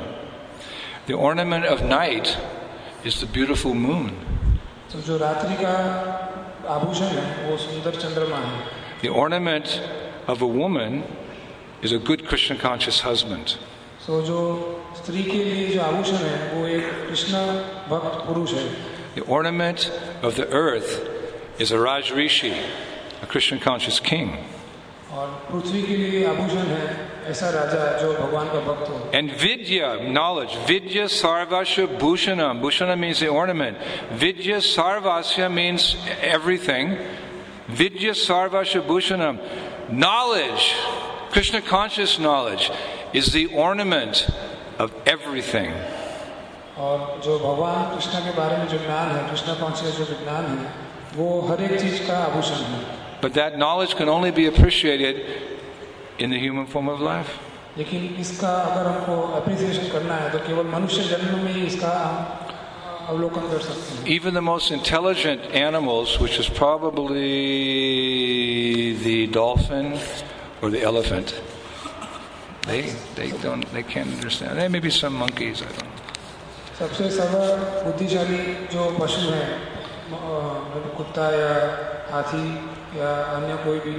The ornament of night is the beautiful moon. तो जो रात्रि का आभूषण है वो सुंदर चंद्रमा है। The ornament of a woman is a good Krishna conscious husband. So जो स्त्री के लिए जो आभूषण है वो एक कृष्ण भक्त पुरुष है। The ornament of the earth is a Rajrishi, a Krishna conscious king. और पृथ्वी के लिए आभूषण है ऐसा राजा जो भगवान का भक्त हो. And vidya, knowledge. Vidya sarvasya bhushanam. Bhushanam means the ornament. Vidya sarvasya means everything. Vidya sarvasya bhushanam. Knowledge, Krishna conscious knowledge, is the ornament of everything. और जो भगवान कृष्ण के बारे में जो ज्ञान है, कृष्ण कॉन्शियस जो विज्ञान है, वो हर एक चीज का आभूषण है. But that knowledge can only be appreciated in the human form of life. लेकिन इसका अगर हमको अप्रिसिएशन करना है तो केवल मनुष्य जन्म में ही इसका अवलोकन कर सकते हैं. Even the most intelligent animals, which is probably the dolphin or the elephant, they they don't they can't understand. There may be some monkeys, I don't know. सबसे सर्व बुद्धिशाली जो पशु हैं, कुत्ता या हाथी या अन्य कोई भी.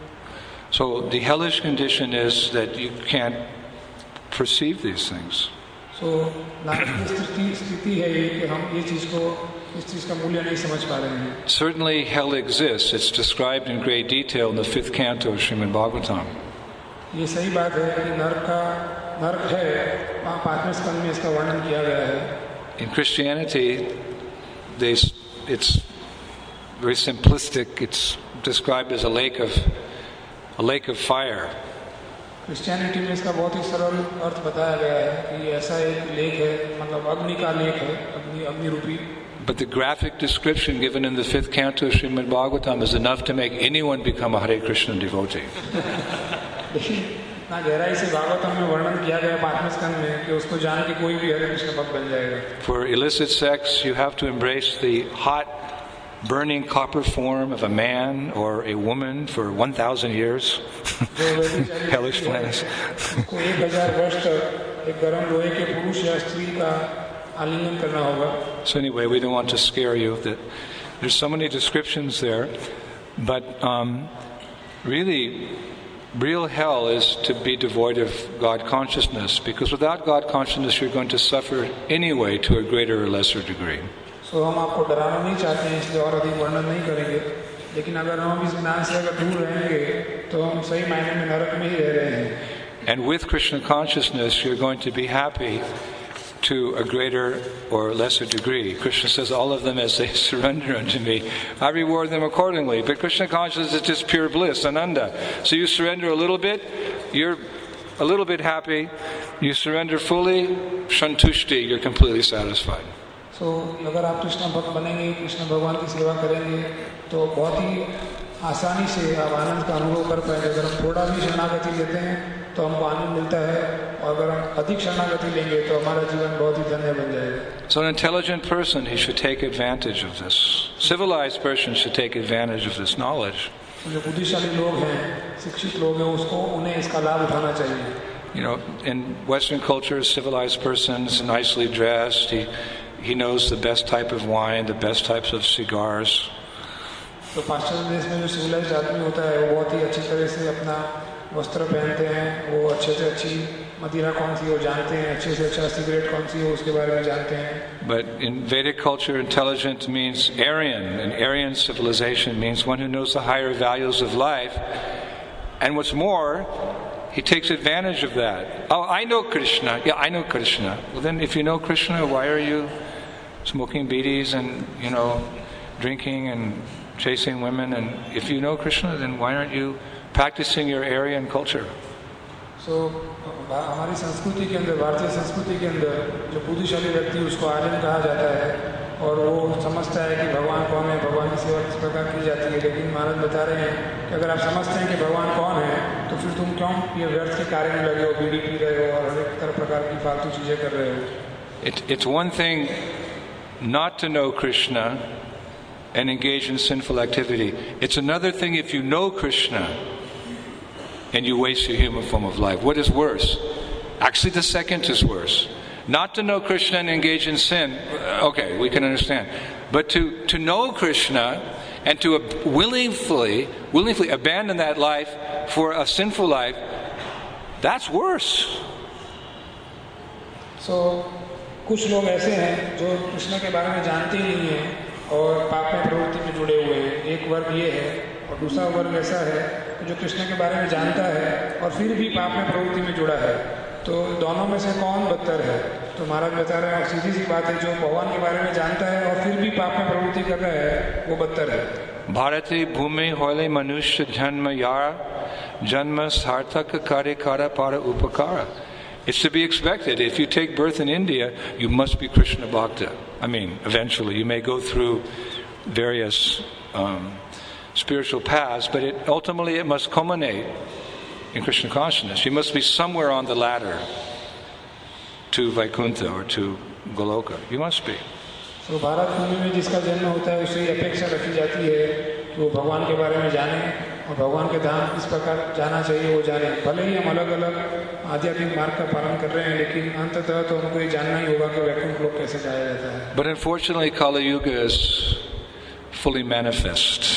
So the hellish condition is that you can't perceive these things. So स्थिति स्थिति है ये कि हम ये चीज को इस चीज का मूल्य नहीं समझ पा रहे हैं. Certainly hell exists. It's described in great detail in the fifth canto of Srimad Bhagavatam. ये सही बात है कि नरक का नरक है, पांचवें स्कंद में इसका वर्णन किया गया है. In Christianity, they, it's very simplistic. It's described as a lake of a lake of fire. Christianity में इसका बहुत ही सरल अर्थ बताया गया है कि ऐसा एक लेक है, मतलब अग्नि का लेक है, अग्नि अग्नि रूपी. But the graphic description given in the fifth canto of Srimad Bhagavatam is enough to make anyone become a Hare Krishna devotee. लेकिन ना गहराई से भागवतम में वर्णन किया गया पांचवें स्कंद में कि उसको जान के कोई भी हरे कृष्ण भक्त बन जाएगा. For illicit sex, you have to embrace the hot, burning copper form of a man or a woman for one thousand years. Hellish plans. उसको एक हजार वर्ष तक एक गरम लोहे के पुरुष या स्त्री का आलिंगन करना होगा. So anyway, we don't want to scare you. That there's so many descriptions there, but um, really. Real hell is to be devoid of God consciousness, because without God consciousness you're going to suffer anyway to a greater or lesser degree. So हम आपको डराना नहीं चाहते हैं, इसलिए और अधिक वर्णन नहीं करेंगे. लेकिन अगर हम इस ज्ञान से अगर दूर रहेंगे तो हम सही मायने में नरक में ही रह रहे हैं. And with Krishna consciousness you're going to be happy to a greater or lesser degree. Krishna says, all of them as they surrender unto me, I reward them accordingly. But Krishna consciousness is just pure bliss, ananda. So you surrender a little bit, you're a little bit happy. You surrender fully, shantushti, you're completely satisfied. So अगर आप कृष्ण भक्त बनेंगे, कृष्ण भगवान की सेवा करेंगे, तो बहुत ही आसानी से आप आनंद का अनुभव कर पाएंगे. अगर हम थोड़ा भी शरणागति लेते हैं तो हमको आनंद मिलता है, और अगर हम अधिक शरणागति लेंगे तो हमारा जीवन बहुत ही धन्य बन जाएगा. So an intelligent person, he should take advantage of this. Civilized person should take advantage of this knowledge. जो बुद्धिशाली लोग हैं, शिक्षित लोग हैं, उसको उन्हें इसका लाभ उठाना चाहिए. You know, in Western culture, a civilized person is nicely dressed. He he knows the best type of wine, the best types of cigars. तो पाश्चात्य देश में जो सिविलाइज्ड आदमी होता है वो बहुत ही अच्छी तरह से अपना वस्त्र पहनते हैं, वो अच्छे से अच्छी मदिरा कौन सी हो जानते हैं, अच्छे से अच्छा सिगरेट कौन सी हो उसके बारे में जानते हैं. But in Vedic culture, intelligent means Aryan, and Aryan civilization means one who knows the higher values of life. And what's more, he takes advantage of that. Oh, I know Krishna. Yeah, I know Krishna. Well, then if you know Krishna, why are you smoking bidis and, you know, drinking and chasing women? And if you know Krishna, then why aren't you practicing your Aryan culture? So, हमारी संस्कृति के अंदर, भारतीय संस्कृति के अंदर जो बुद्धिशाली व्यक्ति उसको आर्यन कहा जाता है, और वो समझता है कि भगवान कौन है, भगवान की सेवा किस प्रकार की जाती है. लेकिन महाराज बता रहे हैं कि अगर आप समझते हैं कि भगवान कौन है, तो फिर तुम क्यों ये व्यर्थ के कार्य में लगे हो, बीड़ी पी रहे हो और हर एक तरह प्रकार की फालतू चीजें कर रहे हो. It, it's one thing not to know Krishna and engage in sinful activity. It's another thing if you know Krishna and you waste your human form of life. What is worse? Actually, the second is worse. Not to know Krishna and engage in sin, okay, we can understand. But to, to know Krishna and to willingly, willingly abandon that life for a sinful life, that's worse. So, कुछ लोग ऐसे हैं जो कृष्ण के बारे में जानते ही नहीं हैं और पाप में प्रवृत्ति में जुड़े हुए हैं. एक वर्ग ये है, और दूसरा वर्ग ऐसा है जो कृष्ण के बारे में जानता है और फिर भी पाप में प्रवृत्ति में जुड़ा है, तो दोनों में से कौन बदतर है? तो महाराज बता रहे हैं सीधी सी बात है, जो भगवान के बारे में जानता है और फिर भी पाप में प्रवृत्ति कर रहा है वो बदतर है। भारती भूमि होले मनुष्य जन्म यारा जन्म सार्थक कार्य kara para upakara. It's to be expected. If you take birth in India, you must be Krishna Bhakta. I mean, eventually you may go through various um, spiritual paths, but it, ultimately it must culminate in Krishna consciousness. You must be somewhere on the ladder to Vaikuntha or to Goloka. You must be. तो भारत भूमि में जिसका जन्म होता है उससे अपेक्षा रखी जाती है कि वो भगवान के बारे में जाने और भगवान के धाम किस प्रकार जाना चाहिए वो जाने। भले ही हम अलग अलग आध्यात्मिक मार्ग का पालन कर रहे हैं, लेकिन अंततः तो हमको ये जानना ही होगा कि वैकुंठ लोक कैसे जाया जाता है। But unfortunately, Kali Yuga is fully manifest.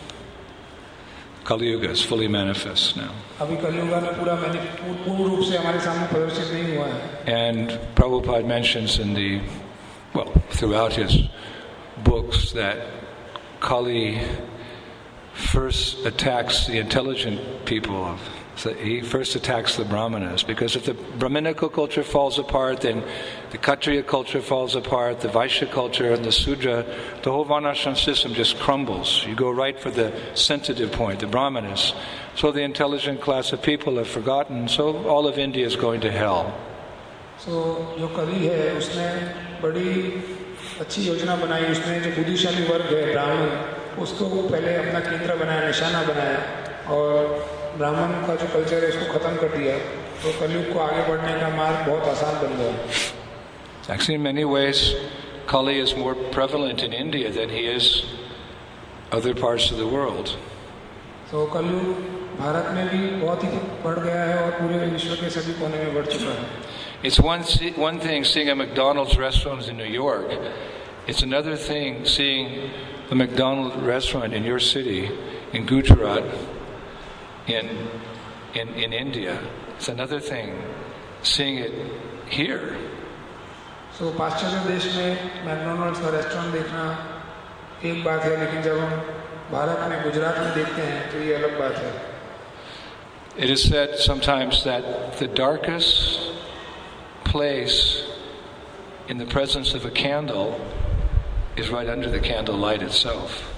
Kali Yuga is fully manifest now. अभी कलियुगा में पूरा पूर्ण रूप से हमारे सामने प्रदर्शित नहीं हुआ है। And Prabhupada mentions in the well, throughout his books, that Kali first attacks the intelligent people. Of, so he first attacks the Brahmanas, because if the Brahminical culture falls apart, then the Kshatriya culture falls apart, the Vaishya culture and the Sudra, the whole Varnashram system just crumbles. You go right for the sensitive point, the Brahmanas. So the intelligent class of people are forgotten, so all of India is going to hell. So, जो कली है उसने बड़ी अच्छी योजना बनाई। उसने जो बुद्धिशाली वर्ग है ब्राह्मण, उसको वो पहले अपना केंद्र बनाया, निशाना बनाया और ब्राह्मण का जो कल्चर है उसको खत्म कर दिया। तो कलयुग को आगे बढ़ने का मार्ग बहुत आसान बन गया। Actually, in many ways, Kali is more prevalent in India than he is other parts of the world. So, कलयुग भारत में भी बहुत ही बढ़ गया है और पूरे विश्व के सभी कोने में बढ़ चुका है। It's one one thing seeing a McDonald's restaurant in New York. It's another thing seeing a McDonald's restaurant in your city, in Gujarat, in in in India. It's another thing seeing it here. So पाश्चात्य देश में McDonald's का restaurant देखना एक बात है, लेकिन जब हम भारत में गुजरात में देखते हैं तो ये अलग बात है। It is said sometimes that the darkest place in the presence of a candle is right under the candle light itself.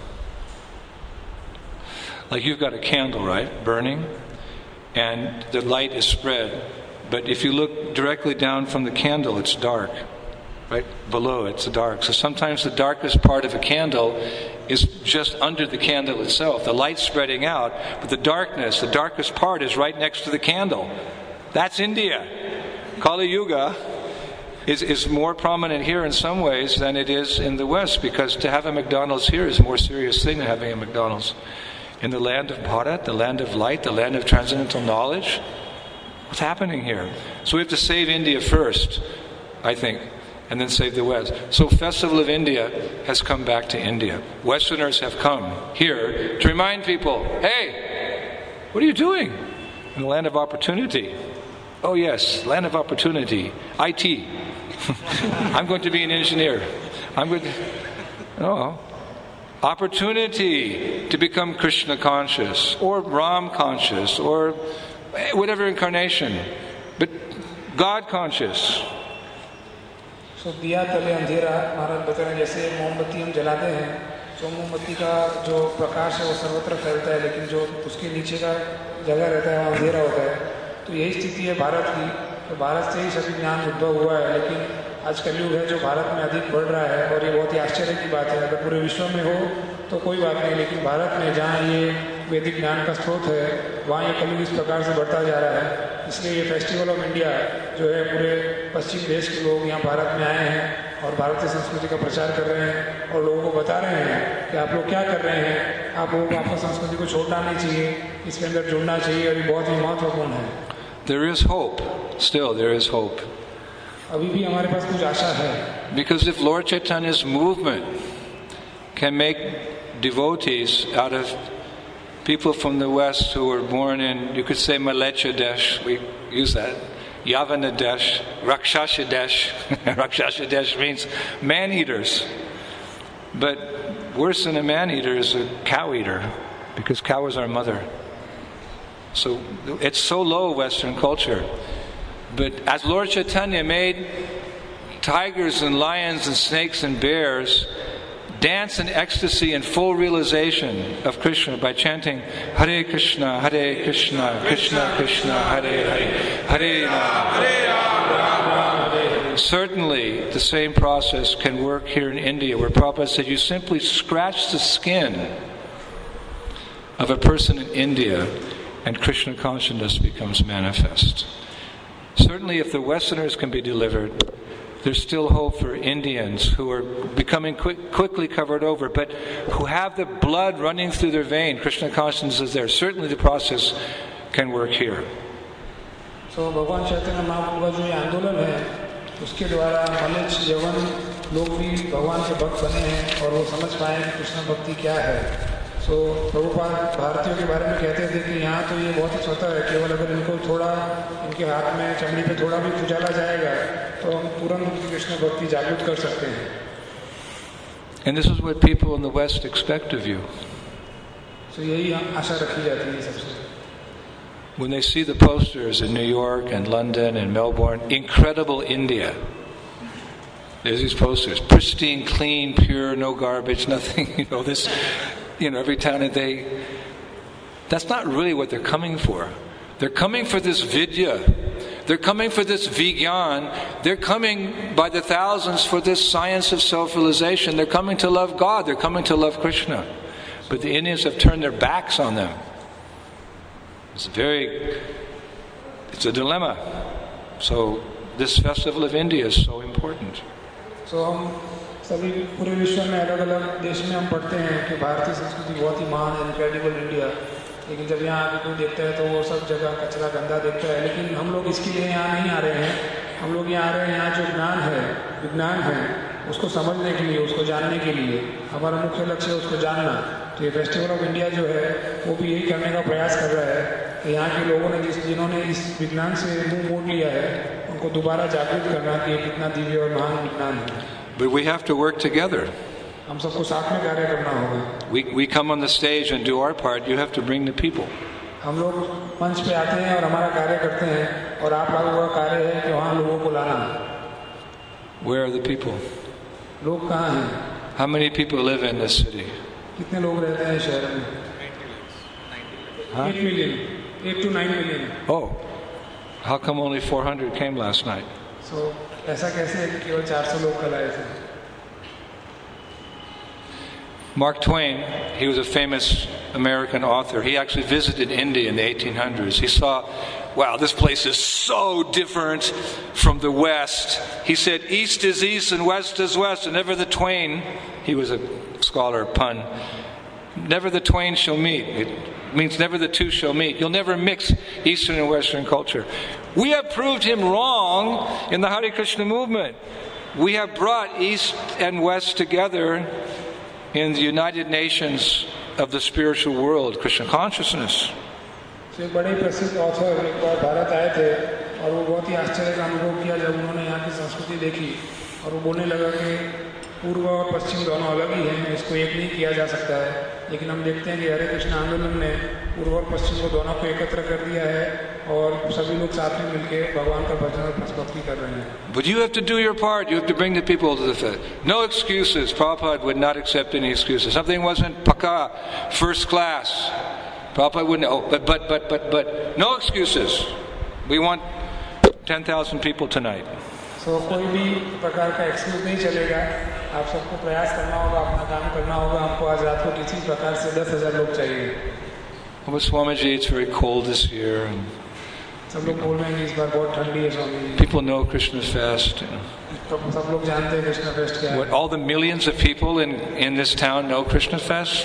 Like you've got a candle, right, burning, and the light is spread, but if you look directly down from the candle, it's dark. Right below it's dark. So sometimes the darkest part of a candle is just under the candle itself. The light's spreading out, but the darkness, the darkest part is right next to the candle. That's India. Kali Yuga is, is more prominent here in some ways than it is in the West, because to have a McDonald's here is a more serious thing than having a McDonald's in the land of Bharat, the land of light, the land of transcendental knowledge. What's happening here? So we have to save India first, I think, and then save the West. So Festival of India has come back to India. Westerners have come here to remind people, hey, what are you doing in the land of opportunity? Oh yes, land of opportunity, I T. I'm going to be an engineer. I'm going to, oh, opportunity to become Krishna conscious or Ram conscious or whatever incarnation, but God conscious. So दिया तले अंधेरा, महाराज बता रहे हैं जैसे मोमबत्ती हम जलाते हैं तो मोमबत्ती का जो प्रकाश है वो सर्वत्र फैलता है, लेकिन जो उसके नीचे का जगह रहता है वहाँ अंधेरा होता है। तो यही स्थिति है भारत की। तो भारत से ही सभी ज्ञान उद्भव हुआ है, लेकिन आज कलयुग है जो भारत में अधिक बढ़ रहा है और ये बहुत ही आश्चर्य की बात है। अगर पूरे विश्व में हो तो कोई बात नहीं, लेकिन भारत में जहाँ ये वैदिक ज्ञान का स्रोत है वहाँ ये कलयुग इस प्रकार से बढ़ता जा रहा है। इसलिए ये फेस्टिवल ऑफ इंडिया जो है, पूरे पश्चिम देश के लोग यहाँ भारत में आए हैं और भारतीय संस्कृति का प्रचार कर रहे हैं और लोगों को बता रहे हैं कि आप लोग क्या कर रहे हैं, आप लोगों को आपकी संस्कृति को छोड़ना नहीं चाहिए, इसके अंदर जुड़ना चाहिए और ये बहुत ही महत्वपूर्ण है। There is hope. Still, there is hope. अभी भी हमारे पास कुछ आशा है। Because if Lord Chaitanya's movement can make devotees out of people from the West who were born in, you could say, Malecha Desh, we use that, Yavana Desh, Rakshasha Desh. Rakshasha Desh means man-eaters. But worse than a man-eater is a cow-eater, because cow is our mother. So it's so low Western culture. But as Lord Chaitanya made tigers and lions and snakes and bears dance in ecstasy and full realization of Krishna by chanting Hare Krishna, Hare Krishna, Krishna Krishna, Hare Hare, Hare Rama, Hare Rama. Certainly the same process can work here in India, where Prabhupada said you simply scratch the skin of a person in India and Krishna consciousness becomes manifest. Certainly if the Westerners can be delivered, there's still hope for Indians who are becoming quick, quickly covered over, but who have the blood running through their vein. Krishna consciousness is there. Certainly the process can work here. So भगवान चैतन्य महाप्रभु का जो ये आंदोलन है, उसके द्वारा मलेच्छ यवन लोग भी भगवान के भक्त बने हैं और वो समझ पाए कि कृष्ण भक्ति क्या है. सो so, प्रभुपाद भारतीयों के बारे में कहते थे कि यहाँ तो ये बहुत ही छोटा है, केवल अगर इनको थोड़ा इनके हाथ में चमड़ी पे थोड़ा भी उजाला जाएगा तो हम तुरंत कृष्ण भक्ति जागृत कर सकते हैं. And this is what people in the West expect of you. So यही आशा रखी जाती है सबसे. When they see the posters in New York and London and Melbourne, incredible India. There's these posters, pristine, clean, pure, no garbage, nothing, you know, this, you know, every town that they, that's not really what they're coming for. They're coming for this vidya. They're coming for this vigyan. They're coming by the thousands for this science of self-realization. They're coming to love God. They're coming to love Krishna. But the Indians have turned their backs on them. It's very, it's a dilemma. So this festival of India is so important. So हम सभी पूरे विश्व में अलग अलग देश में हम पढ़ते हैं कि भारतीय संस्कृति बहुत ही महान है, इनक्रेडिबल इंडिया. लेकिन जब यहाँ आके कोई देखता है तो वो सब जगह कचरा गंदा देखता है. लेकिन हम लोग इसके लिए यहाँ नहीं आ रहे हैं. हम लोग यहाँ आ रहे हैं, यहाँ जो ज्ञान है, विज्ञान है, उसको समझने के लिए, उसको जानने के लिए. हमारा मुख्य लक्ष्य है उसको जानना. तो ये फेस्टिवल ऑफ इंडिया जो है वो भी यही करने का प्रयास कर रहा है कि यहाँ के लोगों ने जिस जिन्होंने इस विज्ञान से मुंह मोड़ लिया है उनको दोबारा जागृत करना कि ये कितना दिव्य और महान विज्ञान है. But we have to work together. हम सबको साथ में कार्य करना होगा. We we come on the stage and do our part. You have to bring the people. हम लोग मंच पे आते हैं और हमारा कार्य करते हैं और आप लोगों का कार्य है कि वहाँ लोगों को लाना. Where are the people? लोग कहाँ हैं? How many people live in this city? कितने लोग रहते हैं शहर में? Huh? Eight million, eight to nine million. Oh, how come only four hundred came last night? So ऐसा कैसे है कि केवल चार सौ लोग कल आए थे? Mark Twain, he was a famous American author. He actually visited India in the eighteen hundreds. He saw, wow, this place is so different from the West. He said, East is East and West is West, and never the twain, he was a scholar, pun, never the twain shall meet. It means never the two shall meet. You'll never mix Eastern and Western culture. We have proved him wrong in the Hare Krishna movement. We have brought East and West together in the United Nations of the spiritual world, Krishna consciousness. So एक बड़े प्रसिद्ध author एक बार भारत आए थे और वो बहुत ही आश्चर्य का अनुभव किया जब उन्होंने यहाँ की संस्कृति देखी और वो बोलने लगा कि पूर्व और पश्चिम दोनों अलग ही हैं, इसको एक नहीं किया जा सकता है. लेकिन हम देखते हैं कि हरे कृष्ण आंदोलन ने पूर्व और पश्चिम को दोनों को एकत्र कर दिया है और सभी लोग साथ में मिलकर भगवान का भजन और भक्ति कर रहे हैं. But you have to do your part. You have to bring the people to the faith. No excuses. Prabhupada would not accept any excuses. Something wasn't paka, first class. Prabhupada wouldn't. Oh, but but but but but no excuses. We want ten thousand people tonight. So कोई भी प्रकार का excuse नहीं चलेगा. आप सबको प्रयास करना होगा, अपना काम करना होगा. हमको आज रात को किसी प्रकार से दस हजार लोग चाहिए. Oh, but Swamiji, it's very cold this year, and सब लोग बोल रहे हैं कि इस बार बहुत ठंडी है स्वामी. people know Krishna's fest. You know. तो सब लोग जानते हैं कृष्ण फेस्ट क्या है. What, all the millions of people in in this town know Krishna's fest?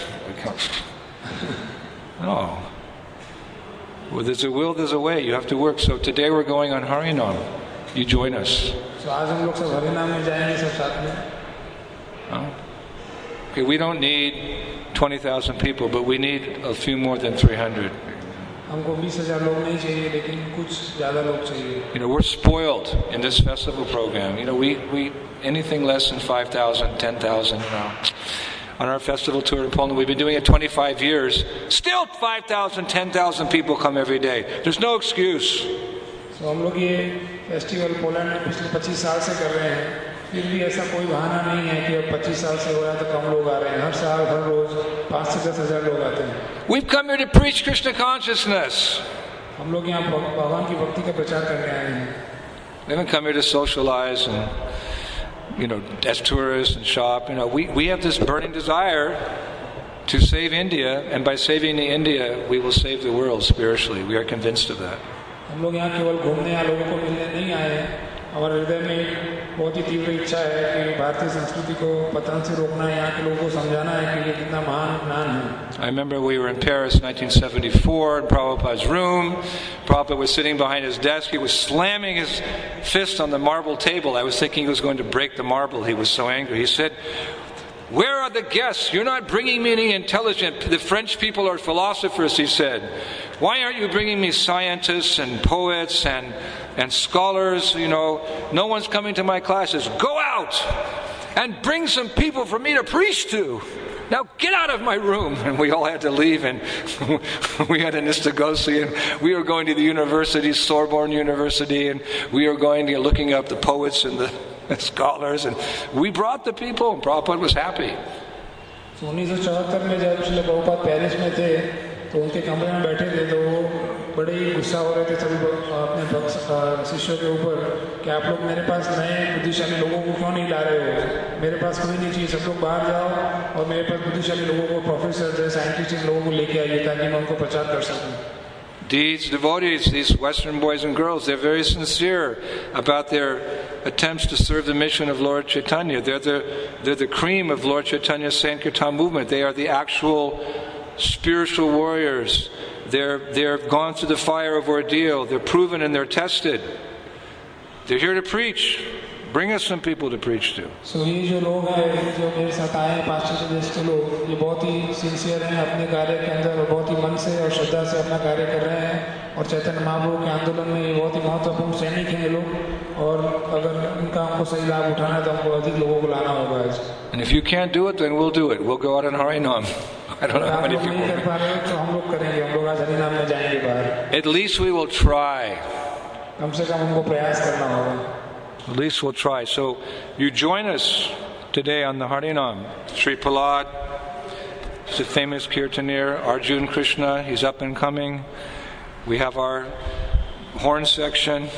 No. Well, there's a will, there's a way. You have to work. So today we're going on Harinam. You join us. So आज हम लोग सब हरिनाम में जाएंगे सब साथ में. Oh. Okay, we don't need twenty thousand people, but we need a few more than three hundred. हमको बीस हजार लोग नहीं चाहिए, लेकिन कुछ ज़्यादा लोग चाहिए. You know, we're spoiled in this festival program. You know, we, we anything less than five thousand, ten thousand, you know, on our festival tour in Poland. We've been doing it twenty-five years. Still five thousand, ten thousand people come every day. There's no excuse. So हम लोग ये festival Poland में पिछले पच्चीस साल से कर रहे हैं, फिर भी ऐसा कोई बहाना नहीं है कि अब पच्चीस साल से हो रहा है तो कम लोग आ रहे हैं. हर साल हर रोज पाँच से दस हजार लोग आते हैं. We've come here to preach Krishna consciousness. हम लोग यहाँ भगवान की भक्ति का प्रचार करने आए हैं. We haven't come here to socialize and, you know, as tourists and shop. You know, we, we have this burning desire to save India, and by saving the India, we will save the world spiritually. We are convinced of that. हम लोग यहाँ केवल घूमने या लोगों को मिलने नहीं आए हैं. हमारे हृदय में एक बहुत ही तीव्र इच्छा है कि भारतीय संस्कृति को पतन से रोकना है, यहाँ के लोगों को समझाना है कि ये कितना महान ज्ञान है. I remember we were in Paris in nineteen seventy-four in Prabhupada's room. Prabhupada was sitting behind his desk. He was slamming his fist on the marble table. I was thinking he was going to break the marble. He was so angry. He said, "Where are the guests? You're not bringing me any intelligent. The French people are philosophers," he said. "Why aren't you bringing me scientists and poets and, and scholars? You know, no one's coming to my classes. Go out and bring some people for me to preach to. Now get out of my room." And we all had to leave, and we had an Istagosi, and we were going to the university, Sorbonne University, and we were going to looking up the poets and the scholars, and we brought the people, and Prabhupada was happy. So उन्नीस सौ चौहत्तर में जब Srila Prabhupada Paris में थे तो उनके कमरे में बैठे थे तो वो बड़े ही गुस्सा हो रहे थे सभी अपने शिष्यों के ऊपर कि आप लोग मेरे पास नए बुद्धिशाली लोगों को क्यों नहीं ला रहे हो. मेरे पास कोई नहीं चाहिए, सब लोग बाहर जाओ और मेरे पास बुद्धिशाली लोगों को, प्रोफेसर साइंटिस्ट लोगों को लेके आइए ताकि मैं उनको प्रचार कर सकूँ. These devotees, these Western boys and girls, they're very sincere about their attempts to serve the mission of Lord Chaitanya. They're the, they're the cream of Lord Chaitanya's Sankirtan movement. They are the actual spiritual warriors. They're, they're gone through the fire of ordeal. They're proven and they're tested. They're here to preach. Bring us some people to preach to. So ये जो लोग हैं जो मेरे साथ आए पाश्चात्य देश के लोग, ये बहुत ही सिंसियर हैं अपने कार्य के अंदर और बहुत ही मन से और श्रद्धा से अपना कार्य कर रहे हैं. और चैतन्य महाप्रभु के आंदोलन में ये बहुत ही महत्वपूर्ण सैनिक हैं ये लोग, और अगर इनका हमको सही लाभ उठाना है तो हमको अधिक लोगों को लाना होगा आज. And if you can't do it, then we'll do it. We'll go out on Harinam. I don't know how many people. नहीं कर पा रहे हो तो हम लोग करेंगे. हम लोग आज हरिनाम में जाएंगे बाहर. At least we will try. कम से कम हमको प्रयास करना होगा. At least we'll try. So you join us today on the Harinam. Sri Prahlad is a famous kirtanir. Arjun Krishna, he's up and coming. We have our horn section.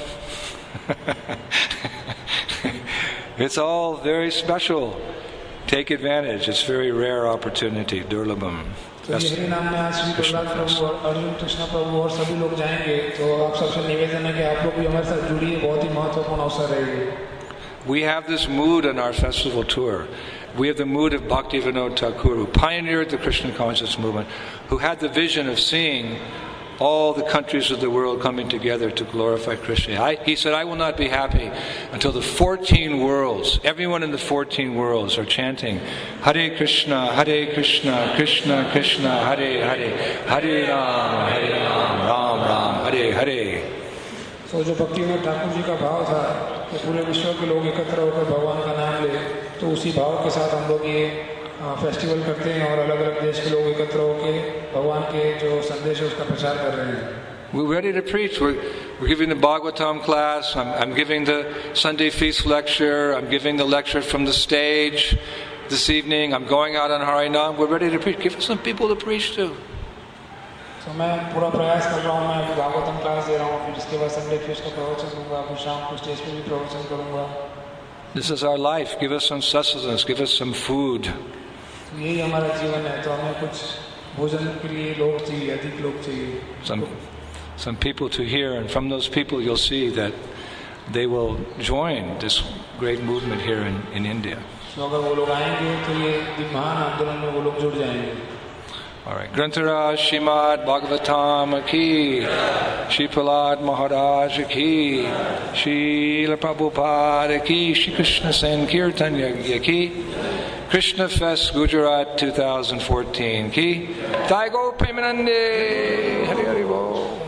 It's all very special. Take advantage. It's a very rare opportunity. Durlabham. तो ये हरिनाम में आज श्री प्रहलाद प्रभु और अर्जुन कृष्ण प्रभु और सभी लोग जाएंगे. तो आप सबसे निवेदन है कि आप लोग भी हमारे साथ जुड़िए. बहुत ही महत्वपूर्ण अवसर रहेगी. We have this mood on our festival tour. We have the mood of Bhaktivinoda Thakur, who pioneered the Krishna conscious movement, who had the vision of seeing all the countries of the world coming together to glorify Krishna. I, he said, "I will not be happy until the fourteen worlds, everyone in the fourteen worlds are chanting, Hare Krishna, Hare Krishna, Krishna Krishna, Hare Hare, Hare Ram, Hare Ram, Ram Ram, Hare Hare." So जो भक्तिविनोद ठाकुर जी का भाव था कि पूरे विश्व के लोग एकत्र होकर भगवान का नाम ले, तो उसी भाव के साथ हम लोग ये फेस्टिवल करते हैं और अलग अलग देश के लोग एकत्र होकर भगवान के जो संदेश है उसका प्रचार कर रहे हैं. We're ready to preach. We're, we're giving the Bhagavatam class. I'm, I'm giving the Sunday feast lecture. I'm giving the lecture from the stage this evening. I'm going out on Harinam. We're ready to preach. Give us some people to preach to. So मैं पूरा प्रयास कर रहा हूँ. मैं Bhagavatam class दे रहा हूँ, फिर इसके बाद संडे फीस्ट का प्रवचन दूंगा, फिर शाम को स्टेज पे भी प्रवचन करूँगा. This is our life. Give us some sustenance. Give us some food. यही हमारा जीवन है. तो हमें कुछ भोजन के लिए लोग चाहिए, अधिक लोग चाहिए. Some, some people to hear, and from those people you'll see that they will join this great movement here in, in India. So अगर वो लोग आएंगे तो ये महान आंदोलन में वो लोग जुड़ जाएंगे. All right. Grantaraj Srimad Bhagavatam ki, Shri Prahlad Maharaj ki, Srila Prabhupada ki, Shri Krishna Sankirtan ki, Krishna Fest Gujarat twenty fourteen ki, Jai Gaur Premanande, Hari Hari Bol.